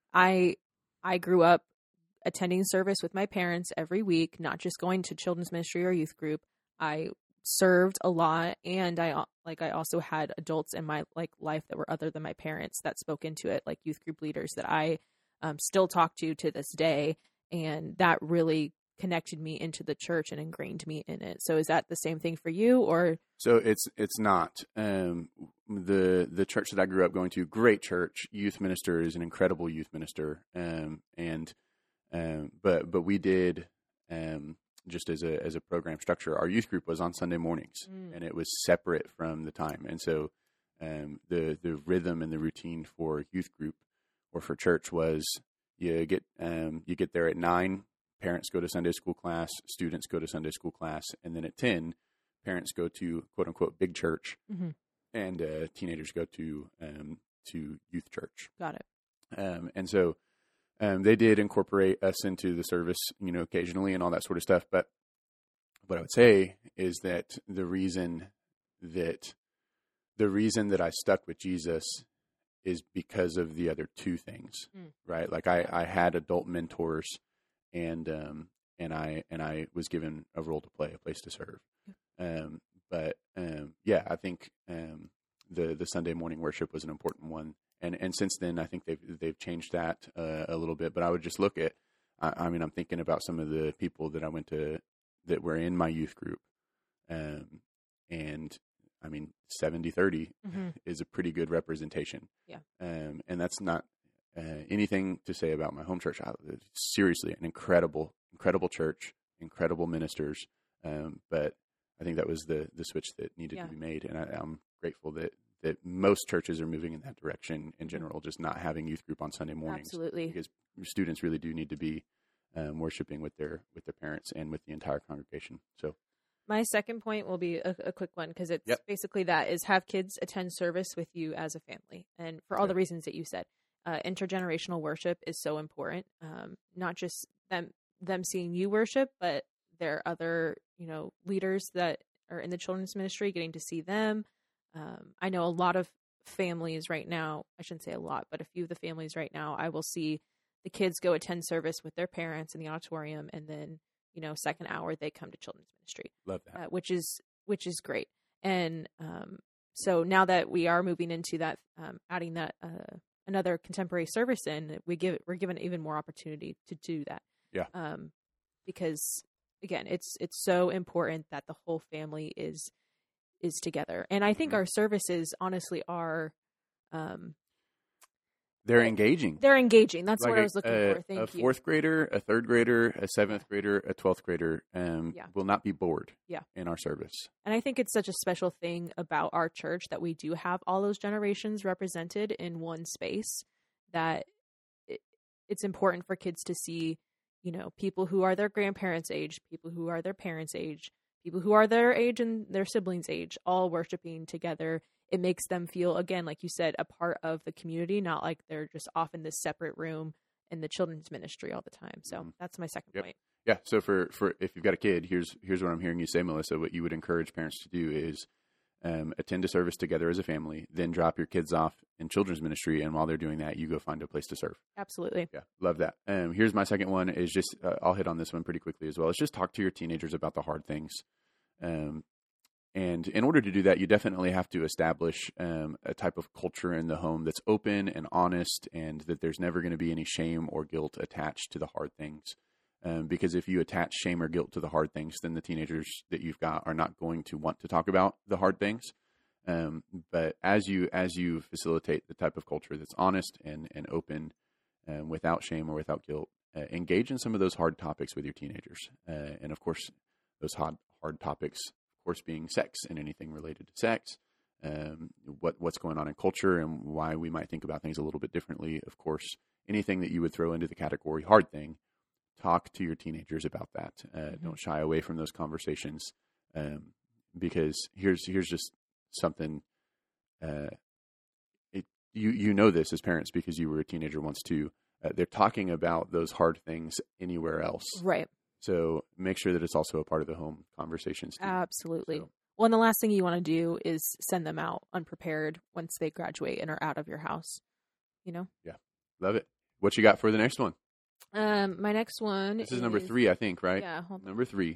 I I grew up attending service with my parents every week, not just going to children's ministry or youth group. I served a lot, and I like I also had adults in my like life that were other than my parents that spoke into it, like youth group leaders that I um, still talk to to this day, and that really connected me into the church and ingrained me in it. So is that the same thing for you, or? So it's it's not. Um, the the church that I grew up going to, great church, youth minister is an incredible youth minister, um, and um, but but we did. Um, just as a as a program structure, our youth group was on Sunday mornings, mm. and it was separate from the time. And so um, the the rhythm and the routine for youth group or for church was you get um, you get there at nine, parents go to Sunday school class, students go to Sunday school class, and then at ten, parents go to quote unquote big church, mm-hmm. and uh, teenagers go to um, to youth church. Got it. Um, and so. Um, they did incorporate us into the service, you know, occasionally and all that sort of stuff. But what I would say is that the reason that the reason that I stuck with Jesus is because of the other two things, mm. right? Like I, I had adult mentors, and um, and I and I was given a role to play, a place to serve. Um, but um, yeah, I think um, the the Sunday morning worship was an important one. And and since then, I think they've they've changed that uh, a little bit. But I would just look at, I, I mean, I'm thinking about some of the people that I went to that were in my youth group, um, and I mean, seventy thirty mm-hmm. is a pretty good representation. Yeah. Um, and that's not uh, anything to say about my home church. I, seriously, an incredible, incredible church, incredible ministers. Um, but I think that was the the switch that needed yeah. to be made, and I, I'm grateful that. that most churches are moving in that direction in general, just not having youth group on Sunday mornings. Absolutely. Because students really do need to be um, worshiping with their with their parents and with the entire congregation. So, my second point will be a, a quick one, because it's yep. basically that is have kids attend service with you as a family. And for all yep. the reasons that you said, uh, intergenerational worship is so important. Um, not just them them seeing you worship, but there are other, you know, leaders that are in the children's ministry, getting to see them. Um, I know a lot of families right now, I shouldn't say a lot, but a few of the families right now, I will see the kids go attend service with their parents in the auditorium, and then, you know, second hour, they come to children's ministry. Love that. Uh, which is, which is great. And um, so now that we are moving into that, um, adding that, uh, another contemporary service in, we give, we're given even more opportunity to do that. Yeah. Um, because again, it's, it's so important that the whole family is, is together. And I think mm-hmm. our services honestly are, um, They're engaging. They're engaging. That's Like what I a- was looking a, for. Thank a you. fourth grader, a third grader, a seventh grader, a twelfth grader um, Yeah. will not be bored Yeah. in our service. And I think it's such a special thing about our church that we do have all those generations represented in one space, that it, it's important for kids to see, you know, people who are their grandparents' age, people who are their parents' age, people who are their age and their siblings' age, all worshiping together. It makes them feel, again, like you said, a part of the community, not like they're just off in this separate room in the children's ministry all the time. So Mhm. that's my second Yep. point. Yeah. So for, for if you've got a kid, here's here's what I'm hearing you say, Melissa. What you would encourage parents to do is um, attend a service together as a family, then drop your kids off in children's ministry, and while they're doing that, you go find a place to serve. Absolutely. Yeah, love that. Um, here's my second one. Is just uh, I'll hit on this one pretty quickly as well. It's just talk to your teenagers about the hard things. Um, and in order to do that, you definitely have to establish um, a type of culture in the home that's open and honest, and that there's never going to be any shame or guilt attached to the hard things. Um, because if you attach shame or guilt to the hard things, then the teenagers that you've got are not going to want to talk about the hard things. Um, but as you as you facilitate the type of culture that's honest and and open, um, without shame or without guilt, uh, engage in some of those hard topics with your teenagers, uh, and of course, those hard hard topics, of course, being sex and anything related to sex, um, what what's going on in culture and why we might think about things a little bit differently. Of course, anything that you would throw into the category hard thing. Talk to your teenagers about that. Uh, Mm-hmm. Don't shy away from those conversations, um, because here's here's just something. Uh, it, you you know this as parents because you were a teenager once too. Uh, they're talking about those hard things anywhere else, Right. so make sure that it's also a part of the home conversations too. Absolutely. So- Well, and the last thing you want to do is send them out unprepared once they graduate and are out of your house. You know? Love it. What you got for the next one? Um, my next one This is number three, I think, right? Yeah, hold on. Number three.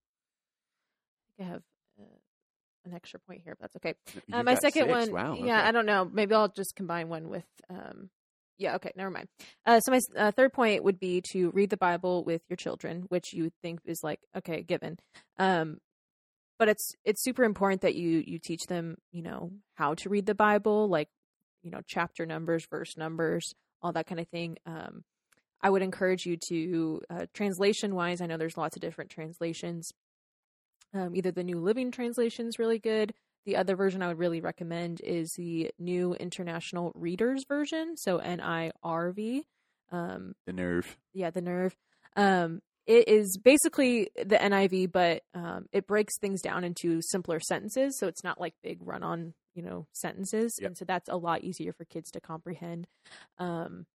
I have uh, an extra point here, but that's okay. You've Uh, my got second six. one, Wow. yeah, okay. I don't know. Maybe I'll just combine one with, um, yeah, okay, never mind. Uh, so my uh, third point would be to read the Bible with your children, which you think is like, okay, given. Um, but it's it's super important that you you teach them, you know, how to read the Bible, like, you know, chapter numbers, verse numbers, all that kind of thing. Um, I would encourage you to, uh, translation-wise, I know there's lots of different translations. Um, either the New Living Translation is really good. The other version I would really recommend is the New International Readers Version, so N I R V. Um, The nerve. yeah, the nerve. Um, it is basically the N I V, but um, it breaks things down into simpler sentences, so it's not like big run-on, you know, sentences, Yep. and so that's a lot easier for kids to comprehend. Um,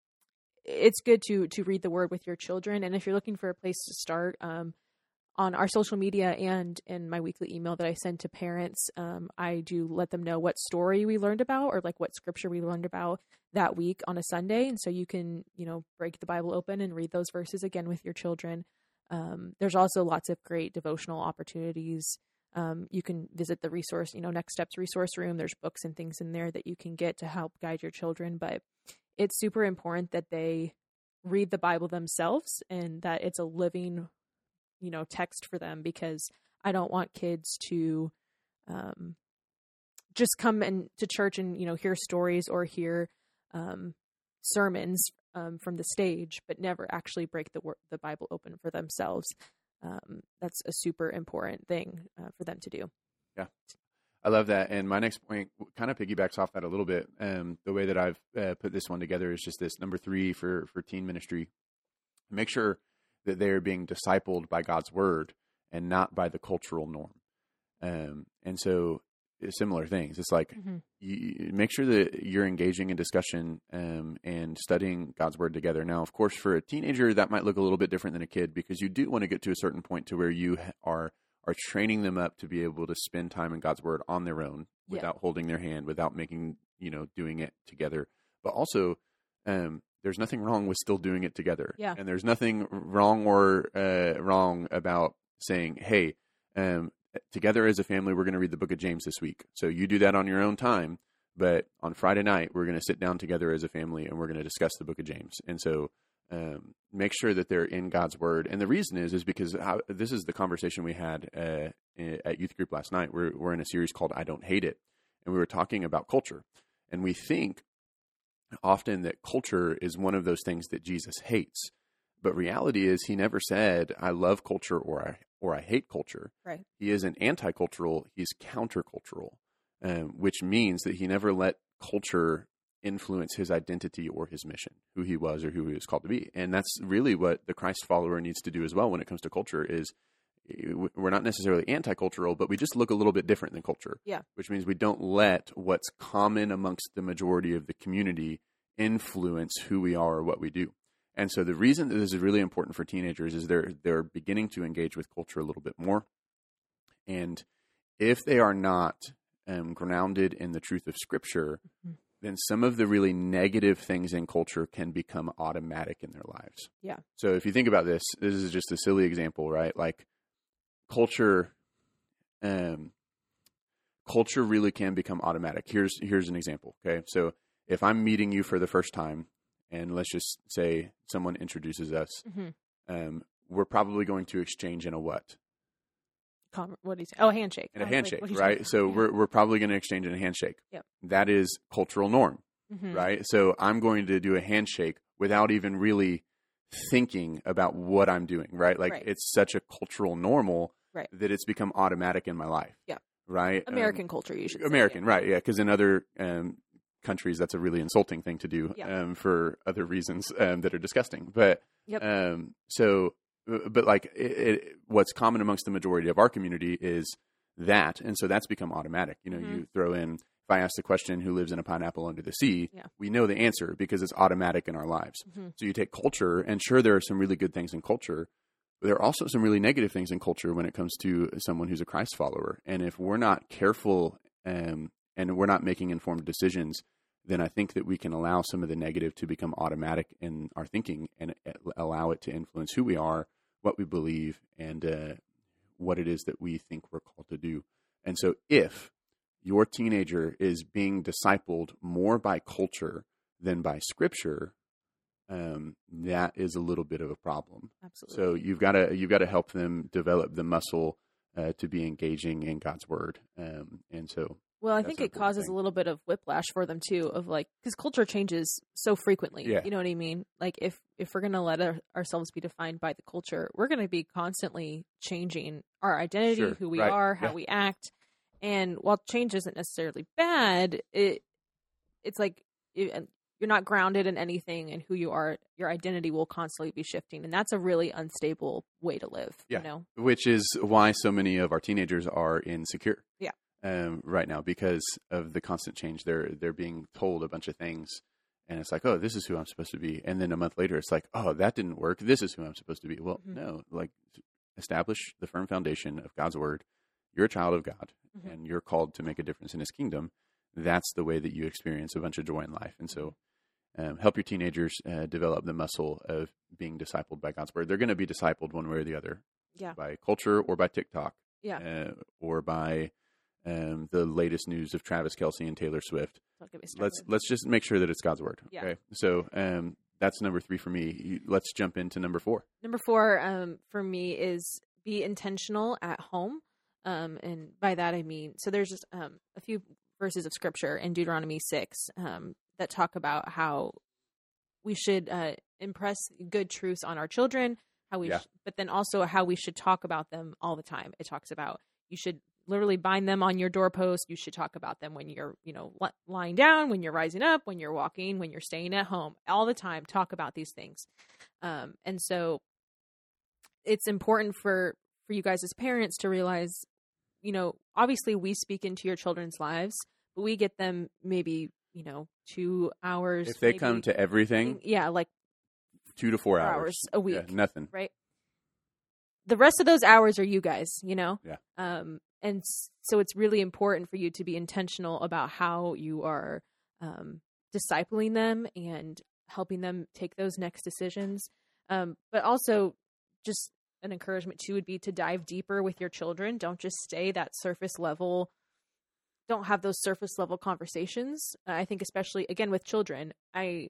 it's good to to read the Word with your children, and if you're looking for a place to start, um, on our social media and in my weekly email that I send to parents, um, I do let them know what story we learned about or like what scripture we learned about that week on a Sunday. And so you can, you know, break the Bible open and read those verses again with your children. Um, there's also lots of great devotional opportunities. Um, you can visit the resource, you know, Next Steps resource room. There's books and things in there that you can get to help guide your children. But it's super important that they read the Bible themselves and that it's a living, you know, text for them, because I don't want kids to um, just come in to church and, you know, hear stories or hear um, sermons um, from the stage, but never actually break the wor- the Bible open for themselves. Um, that's a super important thing uh, for them to do. Yeah, I love that. And my next point kind of piggybacks off that a little bit. Um, the way that I've uh, put this one together is just this: number three for for teen ministry. Make sure that they're being discipled by God's word and not by the cultural norm. Um, and so similar things. It's like, Mm-hmm. you make sure that you're engaging in discussion um, and studying God's word together. Now, of course, for a teenager, that might look a little bit different than a kid, because you do want to get to a certain point to where you are are training them up to be able to spend time in God's word on their own Yeah. without holding their hand, without making, you know, doing it together. But also, um, there's nothing wrong with still doing it together. Yeah. And there's nothing wrong or uh, wrong about saying, hey, um, together as a family, we're going to read the book of James this week. So you do that on your own time. But on Friday night, we're going to sit down together as a family and we're going to discuss the book of James. And so um, make sure that they're in God's word. And the reason is, is because how, this is the conversation we had uh, at youth group last night. We're, we're in a series called I Don't Hate It. And we were talking about culture. And we think often that culture is one of those things that Jesus hates. But reality is he never said, I love culture or I, or I hate culture. Right. He isn't anti-cultural, he's countercultural, um, which means that he never let culture influence his identity or his mission, who he was or who he was called to be. And that's really what the Christ follower needs to do as well when it comes to culture is we're not necessarily anti-cultural, but we just look a little bit different than culture. Yeah. Which means we don't let what's common amongst the majority of the community influence who we are or what we do. And so the reason that this is really important for teenagers is they're they're beginning to engage with culture a little bit more. And if they are not um, grounded in the truth of Scripture, mm-hmm. then some of the really negative things in culture can become automatic in their lives. Yeah. So if you think about this, this is just a silly example, right? Like culture, um, culture really can become automatic. Here's here's an example. Okay, so if I'm meeting you for the first time, and let's just say someone introduces us, mm-hmm. um, we're probably going to exchange in a what? What do you say? Oh, a handshake. In a handshake, like, right? So yeah. we're we're probably going to exchange in a handshake. Yep. That is cultural norm, mm-hmm. right? So I'm going to do a handshake without even really thinking about what I'm doing, right? Like right. it's such a cultural normal right. that it's become automatic in my life. Yeah. Right? American um, culture, you should American, say, yeah. right, yeah. Because in other um, countries, that's a really insulting thing to do yeah. um, for other reasons um, that are disgusting. But yep. um, so, but like it, it, what's common amongst the majority of our community is that. And so that's become automatic. You know, mm-hmm. you throw in, if I ask the question, who lives in a pineapple under the sea, yeah. we know the answer because it's automatic in our lives. Mm-hmm. So you take culture, and sure, there are some really good things in culture, but there are also some really negative things in culture when it comes to someone who's a Christ follower. And if we're not careful um, and we're not making informed decisions, then I think that we can allow some of the negative to become automatic in our thinking and allow it to influence who we are, what we believe, and uh, what it is that we think we're called to do. And so if your teenager is being discipled more by culture than by Scripture, um, that is a little bit of a problem. Absolutely. So you've got to you've got to help them develop the muscle uh, to be engaging in God's Word. Um, and so, well, I think it causes thing. a little bit of whiplash for them too, of like because culture changes so frequently. Yeah. You know what I mean? Like if if we're going to let our, ourselves be defined by the culture, we're going to be constantly changing our identity, sure. who we right. are, how yeah. we act. And while change isn't necessarily bad, it it's like it, you're not grounded in anything, and who you are, your identity will constantly be shifting. And that's a really unstable way to live, yeah. you know? Which is why so many of our teenagers are insecure yeah. um, right now because of the constant change. They're, they're being told a bunch of things, and it's like, oh, this is who I'm supposed to be. And then a month later, it's like, oh, that didn't work. This is who I'm supposed to be. Well, mm-hmm. no, like establish the firm foundation of God's Word. You're a child of God, mm-hmm. and you're called to make a difference in His kingdom. That's the way that you experience a bunch of joy in life. And so um, help your teenagers uh, develop the muscle of being discipled by God's Word. They're going to be discipled one way or the other, yeah. by culture or by TikTok, yeah. uh, or by um, the latest news of Travis Kelce and Taylor Swift. Let's let's just make sure that it's God's Word. Yeah. Okay, so um, that's number three for me. Let's jump into number four. Number four um, for me is be intentional at home. Um, and by that, I mean, so there's just, um, a few verses of scripture in Deuteronomy six, um, that talk about how we should, uh, impress good truths on our children, how we, yeah. sh- but then also how we should talk about them all the time. It talks about, you should literally bind them on your doorpost. You should talk about them when you're, you know, li- lying down, when you're rising up, when you're walking, when you're staying at home, all the time, talk about these things. Um, and so it's important for, for you guys as parents to realize, you know, obviously we speak into your children's lives, but we get them maybe, you know, two hours. If they maybe, come to everything. Yeah. Like two to four, four hours. hours a week. Yeah, nothing. Right. The rest of those hours are you guys, you know? Yeah. Um, and so it's really important for you to be intentional about how you are, um, discipling them and helping them take those next decisions. Um, but also just, an encouragement too would be to dive deeper with your children. Don't just stay that surface level. Don't have those surface level conversations. I think especially again with children, I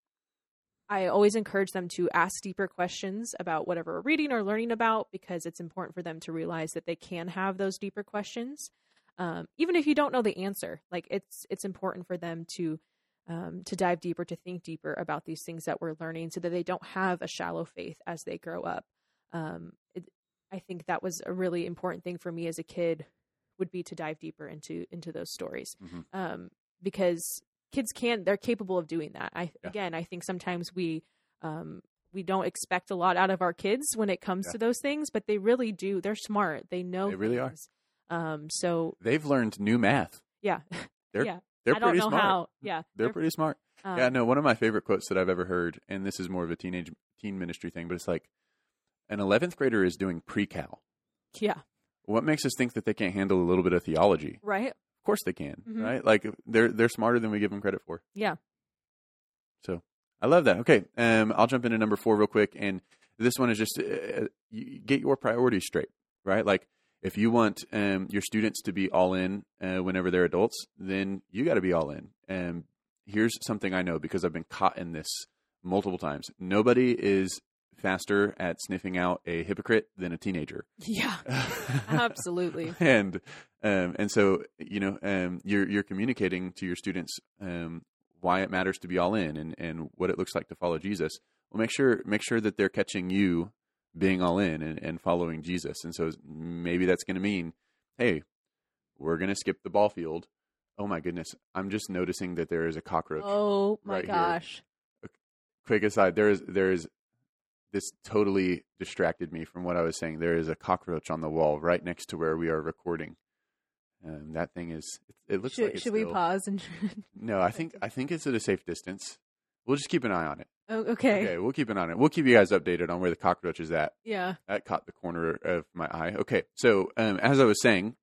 I always encourage them to ask deeper questions about whatever we're reading or learning about, because it's important for them to realize that they can have those deeper questions. Um, even if you don't know the answer, like it's, it's important for them to um, to dive deeper, to think deeper about these things that we're learning, so that they don't have a shallow faith as they grow up. Um, it, I think that was a really important thing for me as a kid, would be to dive deeper into into those stories, Mm-hmm. um, because kids can, they're capable of doing that. I Yeah. again, I think sometimes we um, we don't expect a lot out of our kids when it comes Yeah. to those things, but they really do. They're smart. They know They really things. are. Um, so They've learned new math. yeah, They're yeah. they're I don't pretty know smart. how. Yeah, They're pretty smart. Um, yeah, no, one of my favorite quotes that I've ever heard, and this is more of a teenage teen ministry thing, but it's like, an eleventh grader is doing pre-cal. Yeah. What makes us think that they can't handle a little bit of theology? Right. Of course they can, Mhm. right? Like they're they're smarter than we give them credit for. Yeah. So I love that. Okay, um, I'll jump into number four real quick, and this one is just uh, you get your priorities straight, right? Like if you want um, your students to be all in uh, whenever they're adults, then you got to be all in. And here's something I know because I've been caught in this multiple times. Nobody is faster at sniffing out a hypocrite than a teenager. Yeah. Absolutely. and um, and so you know um, you're you're communicating to your students um, why it matters to be all in and, and what it looks like to follow Jesus. Well, make sure make sure that they're catching you being all in and, and following Jesus. And so maybe that's going to mean, hey, we're going to skip the ball field. Oh my goodness, I'm just noticing that there is a cockroach. Oh my right gosh. Here. Quick aside, there is there is this totally distracted me from what I was saying. There is a cockroach on the wall right next to where we are recording. And that thing is, it, it looks should like it's should we still, pause and No, I think I think it's at a safe distance. We'll just keep an eye on it. Oh, okay. Okay, we'll keep an eye on it. We'll keep you guys updated on where the cockroach is at. Yeah. That caught the corner of my eye. Okay, so um, as I was saying,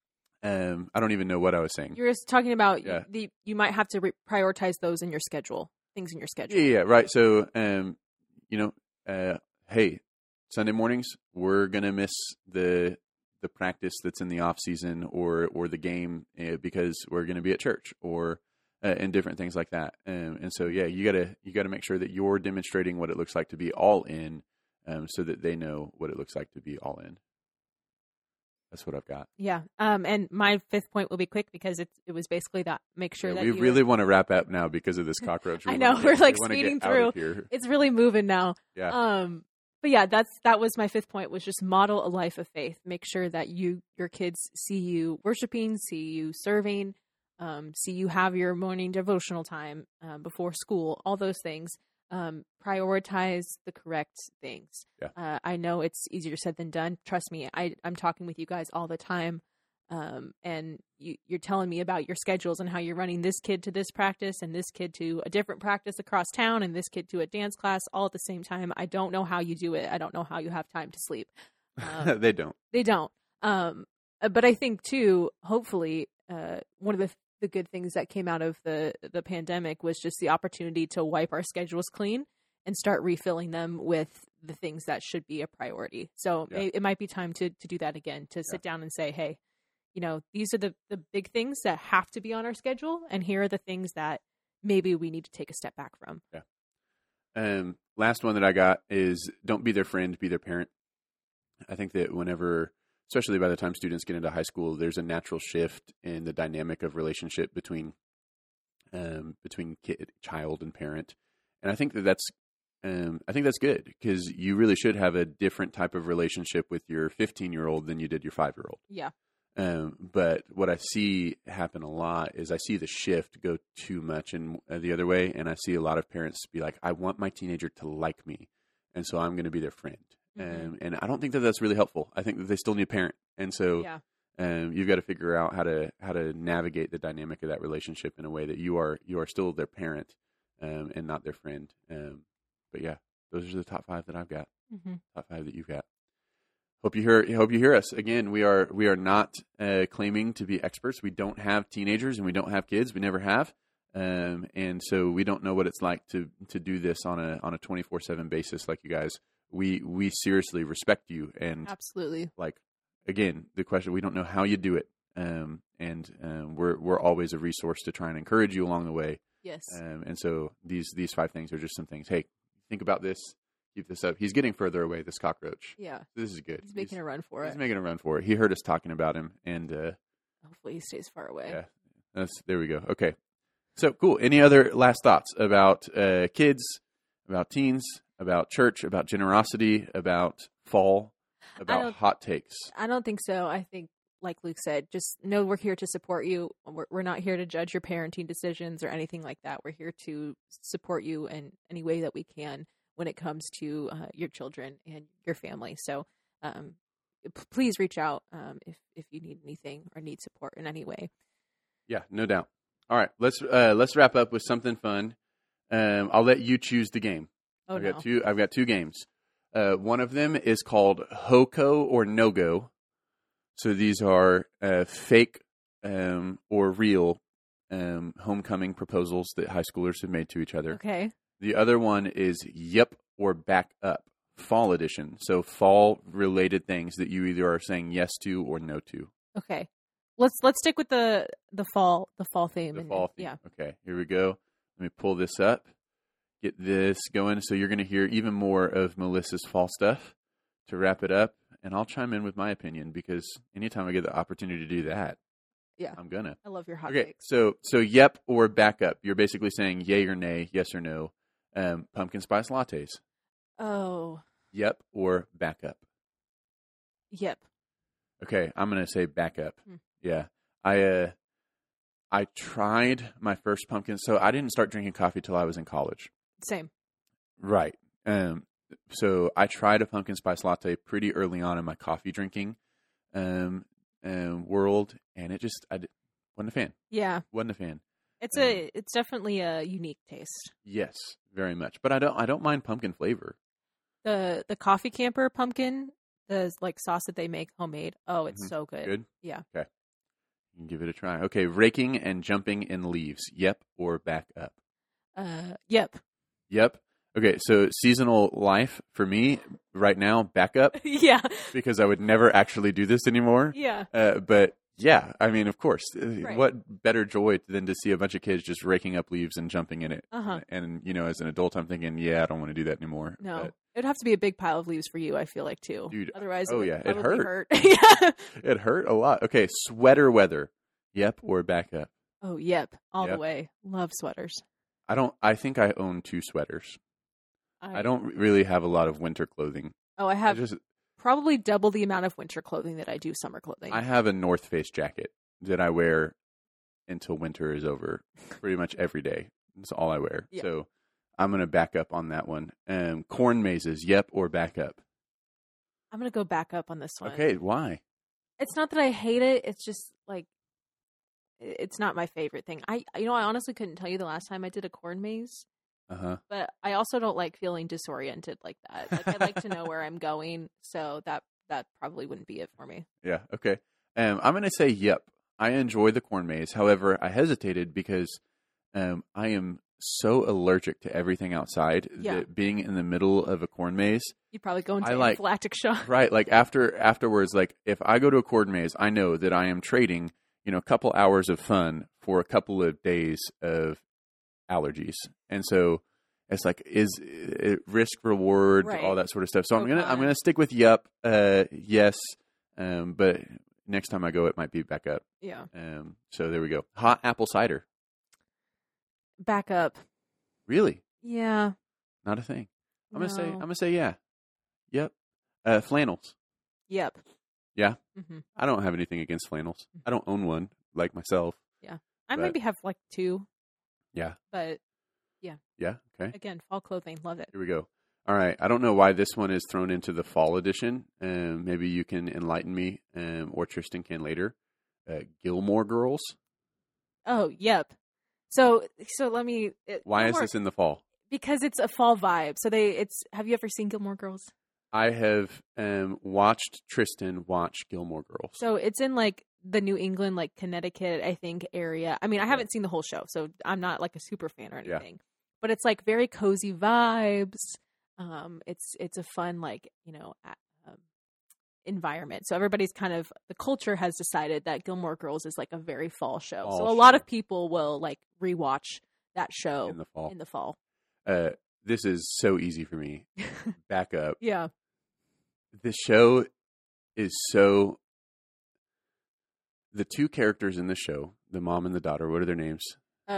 um, I don't even know what I was saying. You're just talking about Yeah. the you might have to re- prioritize those in your schedule, things in your schedule. Yeah, yeah, right. So, um, you know, uh, hey, Sunday mornings we're gonna miss the the practice that's in the off season or or the game uh, because we're gonna be at church or uh, and different things like that. Um, and so, yeah, you gotta you gotta make sure that you're demonstrating what it looks like to be all in, um, so that they know what it looks like to be all in. That's what I've got. Yeah. Um, and my fifth point will be quick because it's it was basically that. Make sure Yeah, that we you really want to wrap up now because of this cockroach. We I know, wanna we're, get- like, we wanna speeding get out of here. it's really moving now. Yeah. Um, but yeah, that's that was my fifth point, was just model a life of faith. Make sure that you your kids see you worshiping, see you serving, um, see you have your morning devotional time um, before school, all those things. Um, prioritize the correct things. Yeah. Uh, I know it's easier said than done. Trust me, I, I'm talking with you guys all the time. Um, and you, you're telling me about your schedules and how you're running this kid to this practice and this kid to a different practice across town and this kid to a dance class all at the same time. I don't know how you do it. I don't know how you have time to sleep. Um, They don't. they don't. Um, uh, but I think too, hopefully, uh, one of the the good things that came out of the the pandemic was just the opportunity to wipe our schedules clean and start refilling them with the things that should be a priority. So Yeah. it, it might be time to to do that again, to sit down and say, hey, you know, these are the the big things that have to be on our schedule, and here are the things that maybe we need to take a step back from. Yeah. Um, last one that I got is don't be their friend, be their parent. I think that whenever, especially by the time students get into high school, there's a natural shift in the dynamic of relationship between um, between kid, child, and parent. And I think that that's um, I think that's good because you really should have a different type of relationship with your fifteen year old than you did your five year old. Yeah. Um, but what I see happen a lot is I see the shift go too much in uh, the other way, and I see a lot of parents be like, "I want my teenager to like me, and so I'm going to be their friend." Mhm. Um, and I don't think that that's really helpful. I think that they still need a parent, and so Yeah. um, you've got to figure out how to how to navigate the dynamic of that relationship in a way that you are you are still their parent um, and not their friend. Um, but yeah, those are the top five that I've got. Mm-hmm. Top five that you've got. Hope you hear. Hope you hear us again. We are we are not uh, claiming to be experts. We don't have teenagers and we don't have kids. We never have, um, and so we don't know what it's like to to do this on a on a twenty-four seven basis like you guys. We we seriously respect you and Absolutely. like again the question. We don't know how you do it, um, and um, we're we're always a resource to try and encourage you along the way. Yes. Um, and so these these five things are just some things. Hey, think about this. Keep this up. He's getting further away, this cockroach. Yeah. This is good. He's making a run for He's it. making a run for it. He heard us talking about him, and uh, Hopefully he stays far away. yeah, that's there we go. Okay, So cool. Any other last thoughts about uh, kids, about teens, about church, about generosity, about fall, about hot takes? I don't think so. I think, like Luke said, just know we're here to support you. We're, we're not here to judge your parenting decisions or anything like that. We're here to support you in any way that we can when it comes to uh, your children and your family. So um, p- please reach out um, if, if you need anything or need support in any way. Yeah, no doubt. All right, let's uh, let's wrap up with something fun. Um, I'll let you choose the game. Oh, I've no. got two. I've got two games. Uh, one of them is called Hoko or No Go. So these are uh, fake um, or real um, homecoming proposals that high schoolers have made to each other. Okay. The other one is Yep or Back Up, fall edition. So fall related things that you either are saying yes to or no to. Okay. Let's let's stick with the the fall the fall theme. The and, fall theme. Yeah. Okay, here we go. Let me pull this up. Get this going. So you're going to hear even more of Melissa's fall stuff to wrap it up. And I'll chime in with my opinion because anytime I get the opportunity to do that, Yeah. I'm gonna. I love your hot Okay, takes. so so yep or back up. You're basically saying yay or nay, yes or no. Um, pumpkin spice lattes. Oh. Yep or back up. Yep. Okay, I'm gonna say back up. Hmm. Yeah, I uh, I tried my first pumpkin. So I didn't start drinking coffee till I was in college. Same. Right. Um. So I tried a pumpkin spice latte pretty early on in my coffee drinking, um, um world, and it just I d- wasn't a fan. Yeah. wasn't a fan. It's Um, a it's definitely a unique taste. Yes, very much. But I don't I don't mind pumpkin flavor. The the coffee camper pumpkin, the like sauce that they make homemade. Oh, it's Mhm. so good. Good. Yeah. You can give it a try. Okay, raking and jumping in leaves. Yep or back up. Uh yep. Yep. Okay, so seasonal life for me right now, back up yeah. because I would never actually do this anymore. Yeah. Uh, but yeah, I mean, of course, uh, Right. what better joy than to see a bunch of kids just raking up leaves and jumping in it? Uh-huh. And, and, you know, as an adult, I'm thinking, yeah, I don't want to do that anymore. No. But It'd have to be a big pile of leaves for you, I feel like too. Dude, Otherwise it oh, would yeah, it probably hurt. yeah. it hurt a lot. Okay, sweater weather. Yep or back up. Oh, yep. All Yep. the way. Love sweaters. I don't. I think I own two sweaters. I don't really have a lot of winter clothing. Oh, I I have just probably double the amount of winter clothing that I do summer clothing. I have a North Face jacket that I wear until winter is over, pretty much every day. That's all I wear. Yeah. So I'm gonna back up on that one. Um, corn mazes, yep or back up. I'm going to go back up on this one. Okay, why? It's not that I hate it. It's just like i- it's not my favorite thing. I you know I honestly couldn't tell you the last time I did a corn maze, Uh huh. but I also don't like feeling disoriented like that. Like I like to know where I'm going, so that that probably wouldn't be it for me. Yeah. Okay. Um, I'm gonna say yep. I enjoy the corn maze. However, I hesitated because um, I am so allergic to everything outside Yeah. that being in the middle of a corn maze. You'd probably go into I like- anaphylactic shock. Right, like after afterwards, like if I go to a corn maze, I know that I am trading, you know, a couple hours of fun for a couple of days of allergies, and so it's like is it risk reward, Right. all that sort of stuff. So I'm Pro gonna I'm con. gonna stick with yep, uh, yes, um, but next time I go, it might be back up. Yeah, Um, so there we go. Hot apple cider, back up. really Yeah, not a thing. I'm gonna say I'm no. gonna say yeah, yep. Uh, flannels. Yep. Yeah? hmm I don't have anything against flannels. I don't own one like myself. I But- maybe have like two, Yeah. but Yeah. Okay. again, fall clothing, love it. Here we go. All right. I don't know why this one is thrown into the fall edition. Um, maybe you can enlighten me, um, or Tristan can later. Uh, Gilmore Girls. Oh, yep. So so let me. It, Why is Gilmore- this in the fall? Because it's a fall vibe. So they it's. Have you ever seen Gilmore Girls? I have um, watched Tristan watch Gilmore Girls. So it's in like the New England, like Connecticut, I think, area. I mean, I haven't seen the whole show, so I'm not like a super fan or Yeah. anything. But it's like very cozy vibes. Um, it's it's a fun like you know a- um, environment. So everybody's kind of the culture has decided that Gilmore Girls is like a very fall show. Fall so a lot show. of people will like rewatch that show in the fall. in the fall. Uh, this is so easy for me. Back up. Yeah. The show is so. The two characters in the show, the mom and the daughter, what are their names? Uh,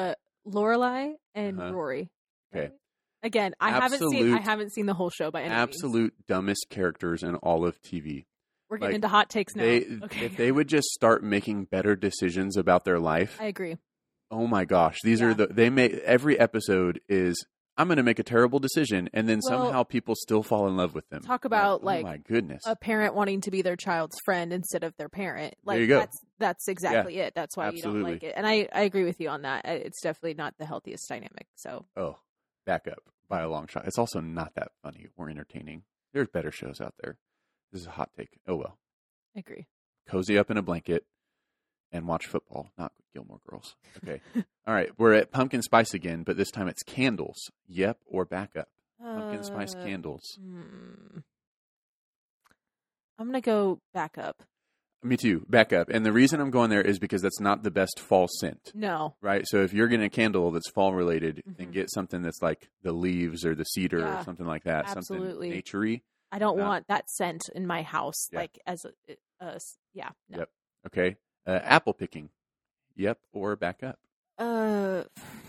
Lorelai and Uh-huh. Rory. Okay. Right? Again, I haven't seen I Absolute- haven't seen the whole show by any means. Absolute dumbest characters in all of T V. We're getting like, into hot takes now. They, okay. If they would just start making better decisions about their life, I agree. oh my gosh, these Yeah. are the they make every episode is I'm going to make a terrible decision, and then Well, somehow people still fall in love with them. talk about, like, oh my goodness, A parent wanting to be their child's friend instead of their parent. Like There you go. that's that's exactly it. That's why you Absolutely. don't like it. And I, I agree with you on that. I- It's definitely not the healthiest dynamic. So oh, back up by a long shot. It's also not that funny or entertaining. There's better shows out there. This is a hot take. Oh well, I agree. cozy up in a blanket and watch football, not Gilmore Girls. Okay. All right. We're at pumpkin spice again, but this time it's candles. Yep, or backup. Pumpkin spice Uh, candles. hmm. I'm gonna go back up. Me too. Backup. And the reason I'm going there is because that's not the best fall scent, No. right? So if you're getting a candle that's fall related, Mhm. then get something that's like the leaves or the cedar Yeah, or something like that. absolutely. Something naturey. I don't No. want that scent in my house. Yeah. Like as a, a yeah. No. Yep. Okay. Uh, apple picking. Yep, or backup. Uh,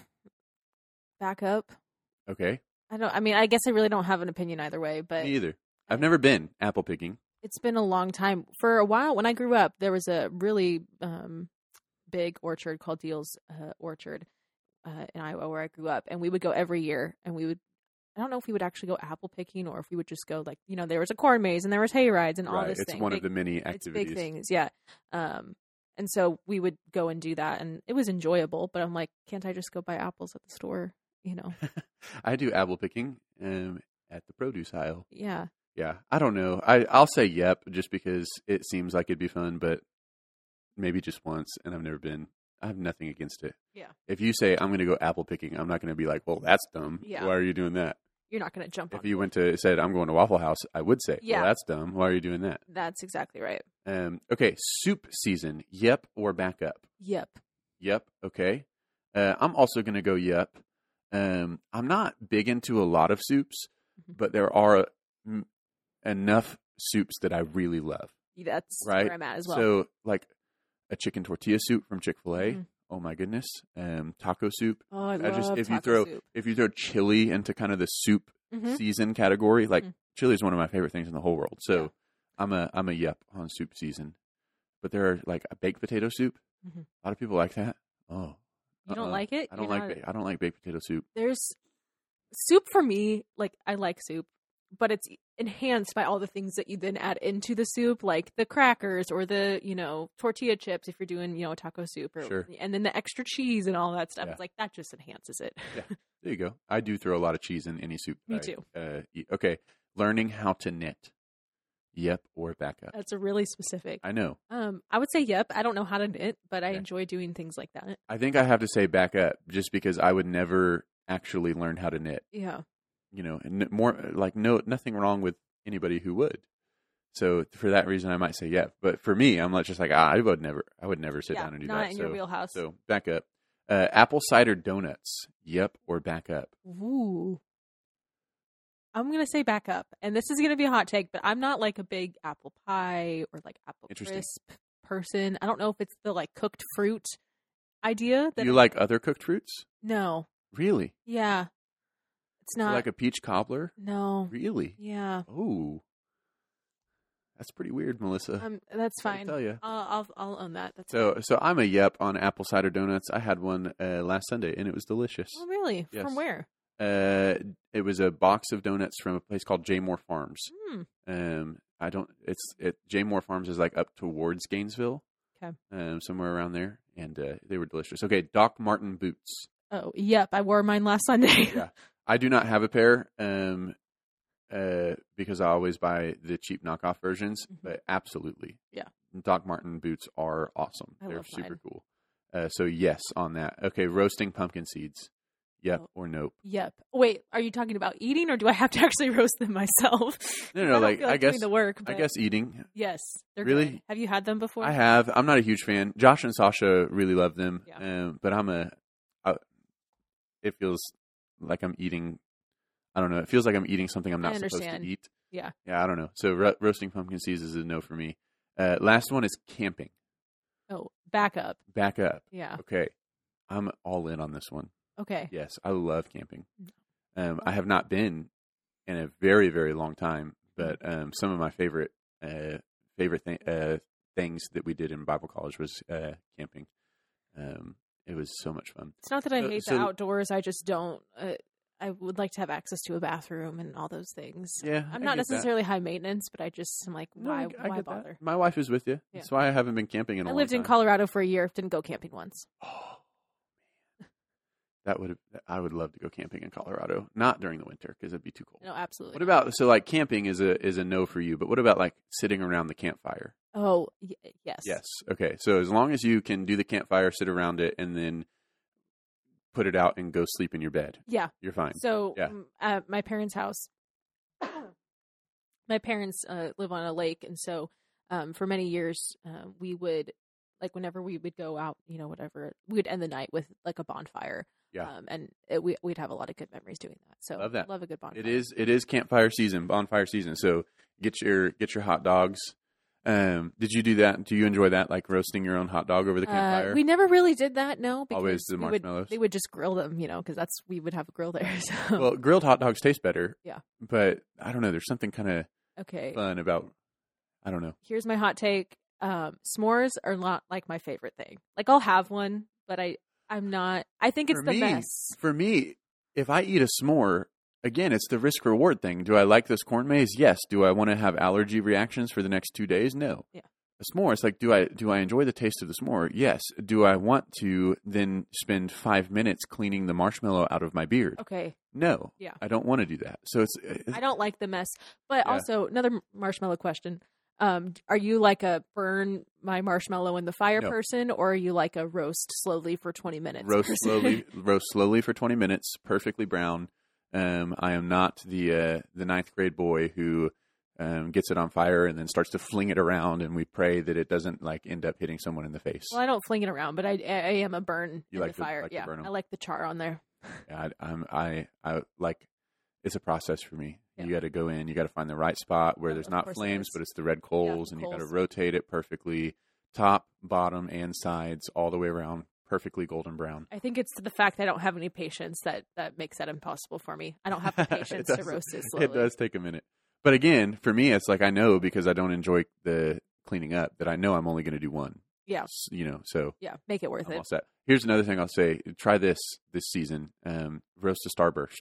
back up. Okay. I don't. I mean, I guess I really don't have an opinion either way, but Me either. I've never been apple picking. it's been a long time. For a while, when I grew up, there was a really um, big orchard called Deal's uh, Orchard uh, in Iowa, where I grew up, and we would go every year, and we would. I don't know if we would actually go apple picking or if we would just go like you know there was a corn maze and there was hay rides and all Right. this. It's thing. one big, of the many It's activities. big things, yeah. Um, and so we would go and do that, and it was enjoyable. But I'm like, can't I just go buy apples at the store? You know? I do apple picking um, at the produce aisle. Yeah. Yeah, I don't know. I I'll say yep, just because it seems like it'd be fun, but maybe just once, and I've never been. I have nothing against it. Yeah. If you say I'm going to go apple picking, I'm not going to be like, well, that's dumb. Yeah. Why are you doing that? You're not going to jump on If you it. went to said I'm going to Waffle House, I would say, Yeah. well, that's dumb. Why are you doing that? That's exactly right. Um, okay, soup season. Yep or back up. Yep. Yep. Okay. Uh, I'm also going to go yep. Um, I'm not big into a lot of soups, Mhm. but there are mm, enough soups that I really love. That's Right. where I'm at as well. So, like a chicken tortilla soup from Chick-fil-A. Mhm. Oh my goodness. Um, taco soup. oh, I I love just if you taco throw soup. if you throw chili into kind of the soup Mhm. season category, like Mhm. chili is one of my favorite things in the whole world. So Yeah. I'm a I'm a yep on soup season. But there are like a baked potato soup. Mhm. A lot of people like that. Oh, You don't uh-uh. like it? I don't You're like not- ba- I don't like baked potato soup. There's soup for me. Like I like soup, but it's enhanced by all the things that you then add into the soup, like the crackers or the you know tortilla chips if you're doing you know taco soup, or Sure. and then the extra cheese and all that stuff. Yeah. It's like that just enhances it. Yeah. There you go. I do throw a lot of cheese in any soup. Me that I, too. Uh, eat. Okay, learning how to knit. Yep or back up. That's a really specific. I know. Um, I would say yep. I don't know how to knit, but I Okay. enjoy doing things like that. I think I have to say back up just because I would never actually learn how to knit. Yeah. You know, and more like no nothing wrong with anybody who would. So for that reason, I might say yeah. But for me, I'm not just like ah, I would never, I would never sit yeah, down and do not that. in so, your wheelhouse. so back up. Uh, apple cider donuts. Yep or back up. Ooh. I'm gonna say back up, and this is gonna be a hot take, but I'm not like a big apple pie or like apple Interesting. crisp person. I don't know if it's the like cooked fruit idea. Do That you I- like other cooked fruits? No. Really? Yeah. It's You not. like a peach cobbler? no. Really? Yeah. Oh, that's pretty weird, Melissa. Um. That's Gotta fine. tell you. I'll, I'll I'll own that. That's So, fine. so I'm a yep on apple cider donuts. I had one uh, last Sunday, and it was delicious. Oh really? Yes. From where? Uh, it was a box of donuts from a place called J Moore Farms. Hmm. Um, I don't. It's it. J Moore Farms is like up towards Gainesville. Okay. Um, somewhere around there, and uh, they were delicious. Okay, Doc Martin boots. Oh yep. I wore mine last Sunday. Yeah, I do not have a pair. Um, uh, because I always buy the cheap knockoff versions. Mhm. But absolutely, Yeah. Doc Martin boots are awesome. I They're love super mine. cool. Uh, so yes on that. Okay, roasting pumpkin seeds. Yep Oh. or nope. Yep. Wait, are you talking about eating, or do I have to actually roast them myself? No, I no, don't like feel I doing guess the work. I but guess eating. yes, they're Really? good. Have you had them before? I have. I'm not a huge fan. Josh and Sasha really love them, Yeah. um, but I'm a. I, it feels like I'm eating. I don't know. It feels like I'm eating something I'm not I supposed to understand. eat. Yeah. Yeah, I don't know. So ro- roasting pumpkin seeds is a no for me. Uh, last one is camping. Oh, back up. Back up. Yeah. Okay, I'm all in on this one. Okay. Yes, I love camping. Um, I have not been in a very, very long time, but um, some of my favorite uh, favorite th- uh, things that we did in Bible college was uh, camping. Um, it was so much fun. It's not that I So- hate so- the outdoors. I just don't. Uh, I would like to have access to a bathroom and all those things. Yeah, I'm I not get that. necessarily high maintenance, but I just am like, No, why? I, I why get bother? that. My wife is with you. Yeah. That's why I haven't been camping in a I long lived in time. Colorado for a year. Didn't go camping once. Oh, man. That would I would love to go camping in Colorado, not during the winter because it'd be too cold. No, absolutely. What not. about so like camping is a is a no for you, but what about like sitting around the campfire? Oh, y- yes. Yes. Okay. So as long as you can do the campfire, sit around it, and then put it out and go sleep in your bed, Yeah. you're fine. So Yeah. um, at my parents' house, my parents uh, live on a lake, and so um, for many years uh, we would, like, whenever we would go out, you know, whatever, we'd end the night with like a bonfire. Yeah. Um, and it, we we'd have a lot of good memories doing that. So Love that. Love a good bonfire. It is it is campfire season, bonfire season. So get your get your hot dogs. Um, did you do that? Do you enjoy that, like roasting your own hot dog over the campfire? Uh, we never really did that. No, because Always the we would- marshmallows? they would just grill them, you know, because that's we would have a grill there. So Well, grilled hot dogs taste better. Yeah. But I don't know. There's something kind of okay. fun about. I don't know. Here's my hot take. Um, s'mores are not like my favorite thing. Like I'll have one, but I I'm not. I think it's For the me, mess. For me, if I eat a s'more, again, it's the risk reward thing. Do I like this corn maze? Yes. Do I want to have allergy reactions for the next two days? No. Yeah. A s'more, it's like, do I do I enjoy the taste of the s'more? Yes. Do I want to then spend five minutes cleaning the marshmallow out of my beard? Okay. No. Yeah. I don't want to do that. So it's, it's I don't like the mess. But Yeah. also another m- marshmallow question. Um, are you like a burn my marshmallow in the fire No. person, or are you like a roast slowly for twenty minutes? roast person? slowly, roast slowly for twenty minutes, perfectly brown. Um, I am not the uh, the ninth grade boy who um, gets it on fire and then starts to fling it around, and we pray that it doesn't like end up hitting someone in the face. Well, I don't fling it around, but I, I I am a burn You in like the to- fire. like to yeah, burn 'em. I like the char on there. Yeah, I, I'm I I like it's a process for me. Yeah. You got to go in, you got to find the right spot where Of- there's of not course it flames, is. but it's the red coals, the and you got to coals. rotate it perfectly, top, bottom, and sides, all the way around, perfectly golden brown. I think it's the fact I don't have any patience that that makes that impossible for me. I don't have the It patience to does- roast it slowly. It does take a minute. But again, for me, it's like I know because I don't enjoy the cleaning up that I know I'm only going to do one. Yeah. S- You know, so Yeah, make it worth I'm it. all set. Here's another thing I'll say. Try this this season. Um, roast a starburst.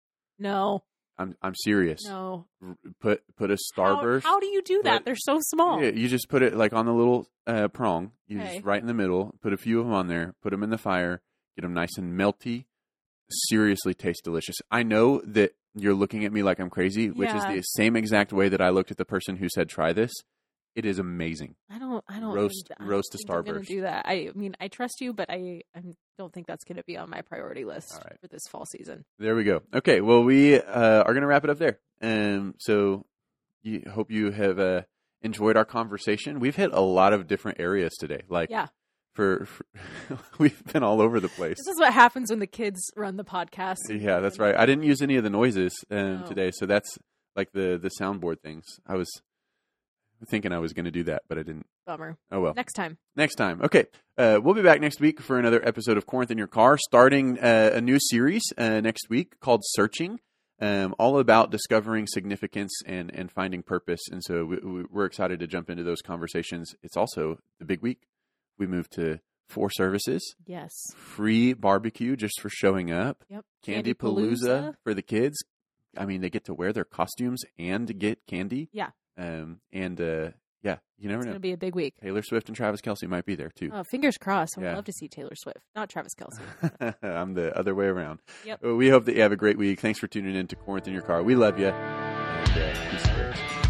No, I'm I'm serious. no. R- Put put a How, starburst. how do you do that? Put- They're so small. Yeah, you just put it like on the little uh, prong. You Okay. just right in the middle. Put a few of them on there. Put them in the fire. Get them nice and melty. Seriously, taste delicious. I know that you're looking at me like I'm crazy, which is Yeah. the same exact way that I looked at the person who said try this. It is amazing. I don't. I don't Roast- I don't roast a think I'm gonna Starburst. do that. I mean, I trust you, but I, I don't think that's going to be on my priority list All right. for this fall season. There we go. Okay, well we uh, are going to wrap it up there. Um, so you, hope you have uh, enjoyed our conversation. We've hit a lot of different areas today. Like Yeah, for, for we've been all over the place. this is what happens when the kids run the podcast. Yeah, that's right. I didn't use any of the noises um, No. today, so that's like the the soundboard things. I was thinking I was going to do that, but I didn't. Bummer. Oh well. Next time. Next time. Okay. Uh, we'll be back next week for another episode of Corinth in Your Car, starting uh, a new series uh, next week called Searching, um, all about discovering significance and, and finding purpose. And so we, we- we're excited to jump into those conversations. It's also the big week. We moved to four services, Yes. free barbecue just for showing up, Yep. Candy Palooza for the kids. I mean, they get to wear their costumes and get candy. Yeah. Um, and uh, yeah, you never It's know. going to be a big week. Taylor Swift and Travis Kelce might be there too. Oh, fingers crossed. I would Yeah. love to see Taylor Swift, not Travis Kelce. I'm the other way around. Yep. Uh, We hope that you have a great week. Thanks for tuning in to Corinth in Your Car. We love you. And uh, peace and grace.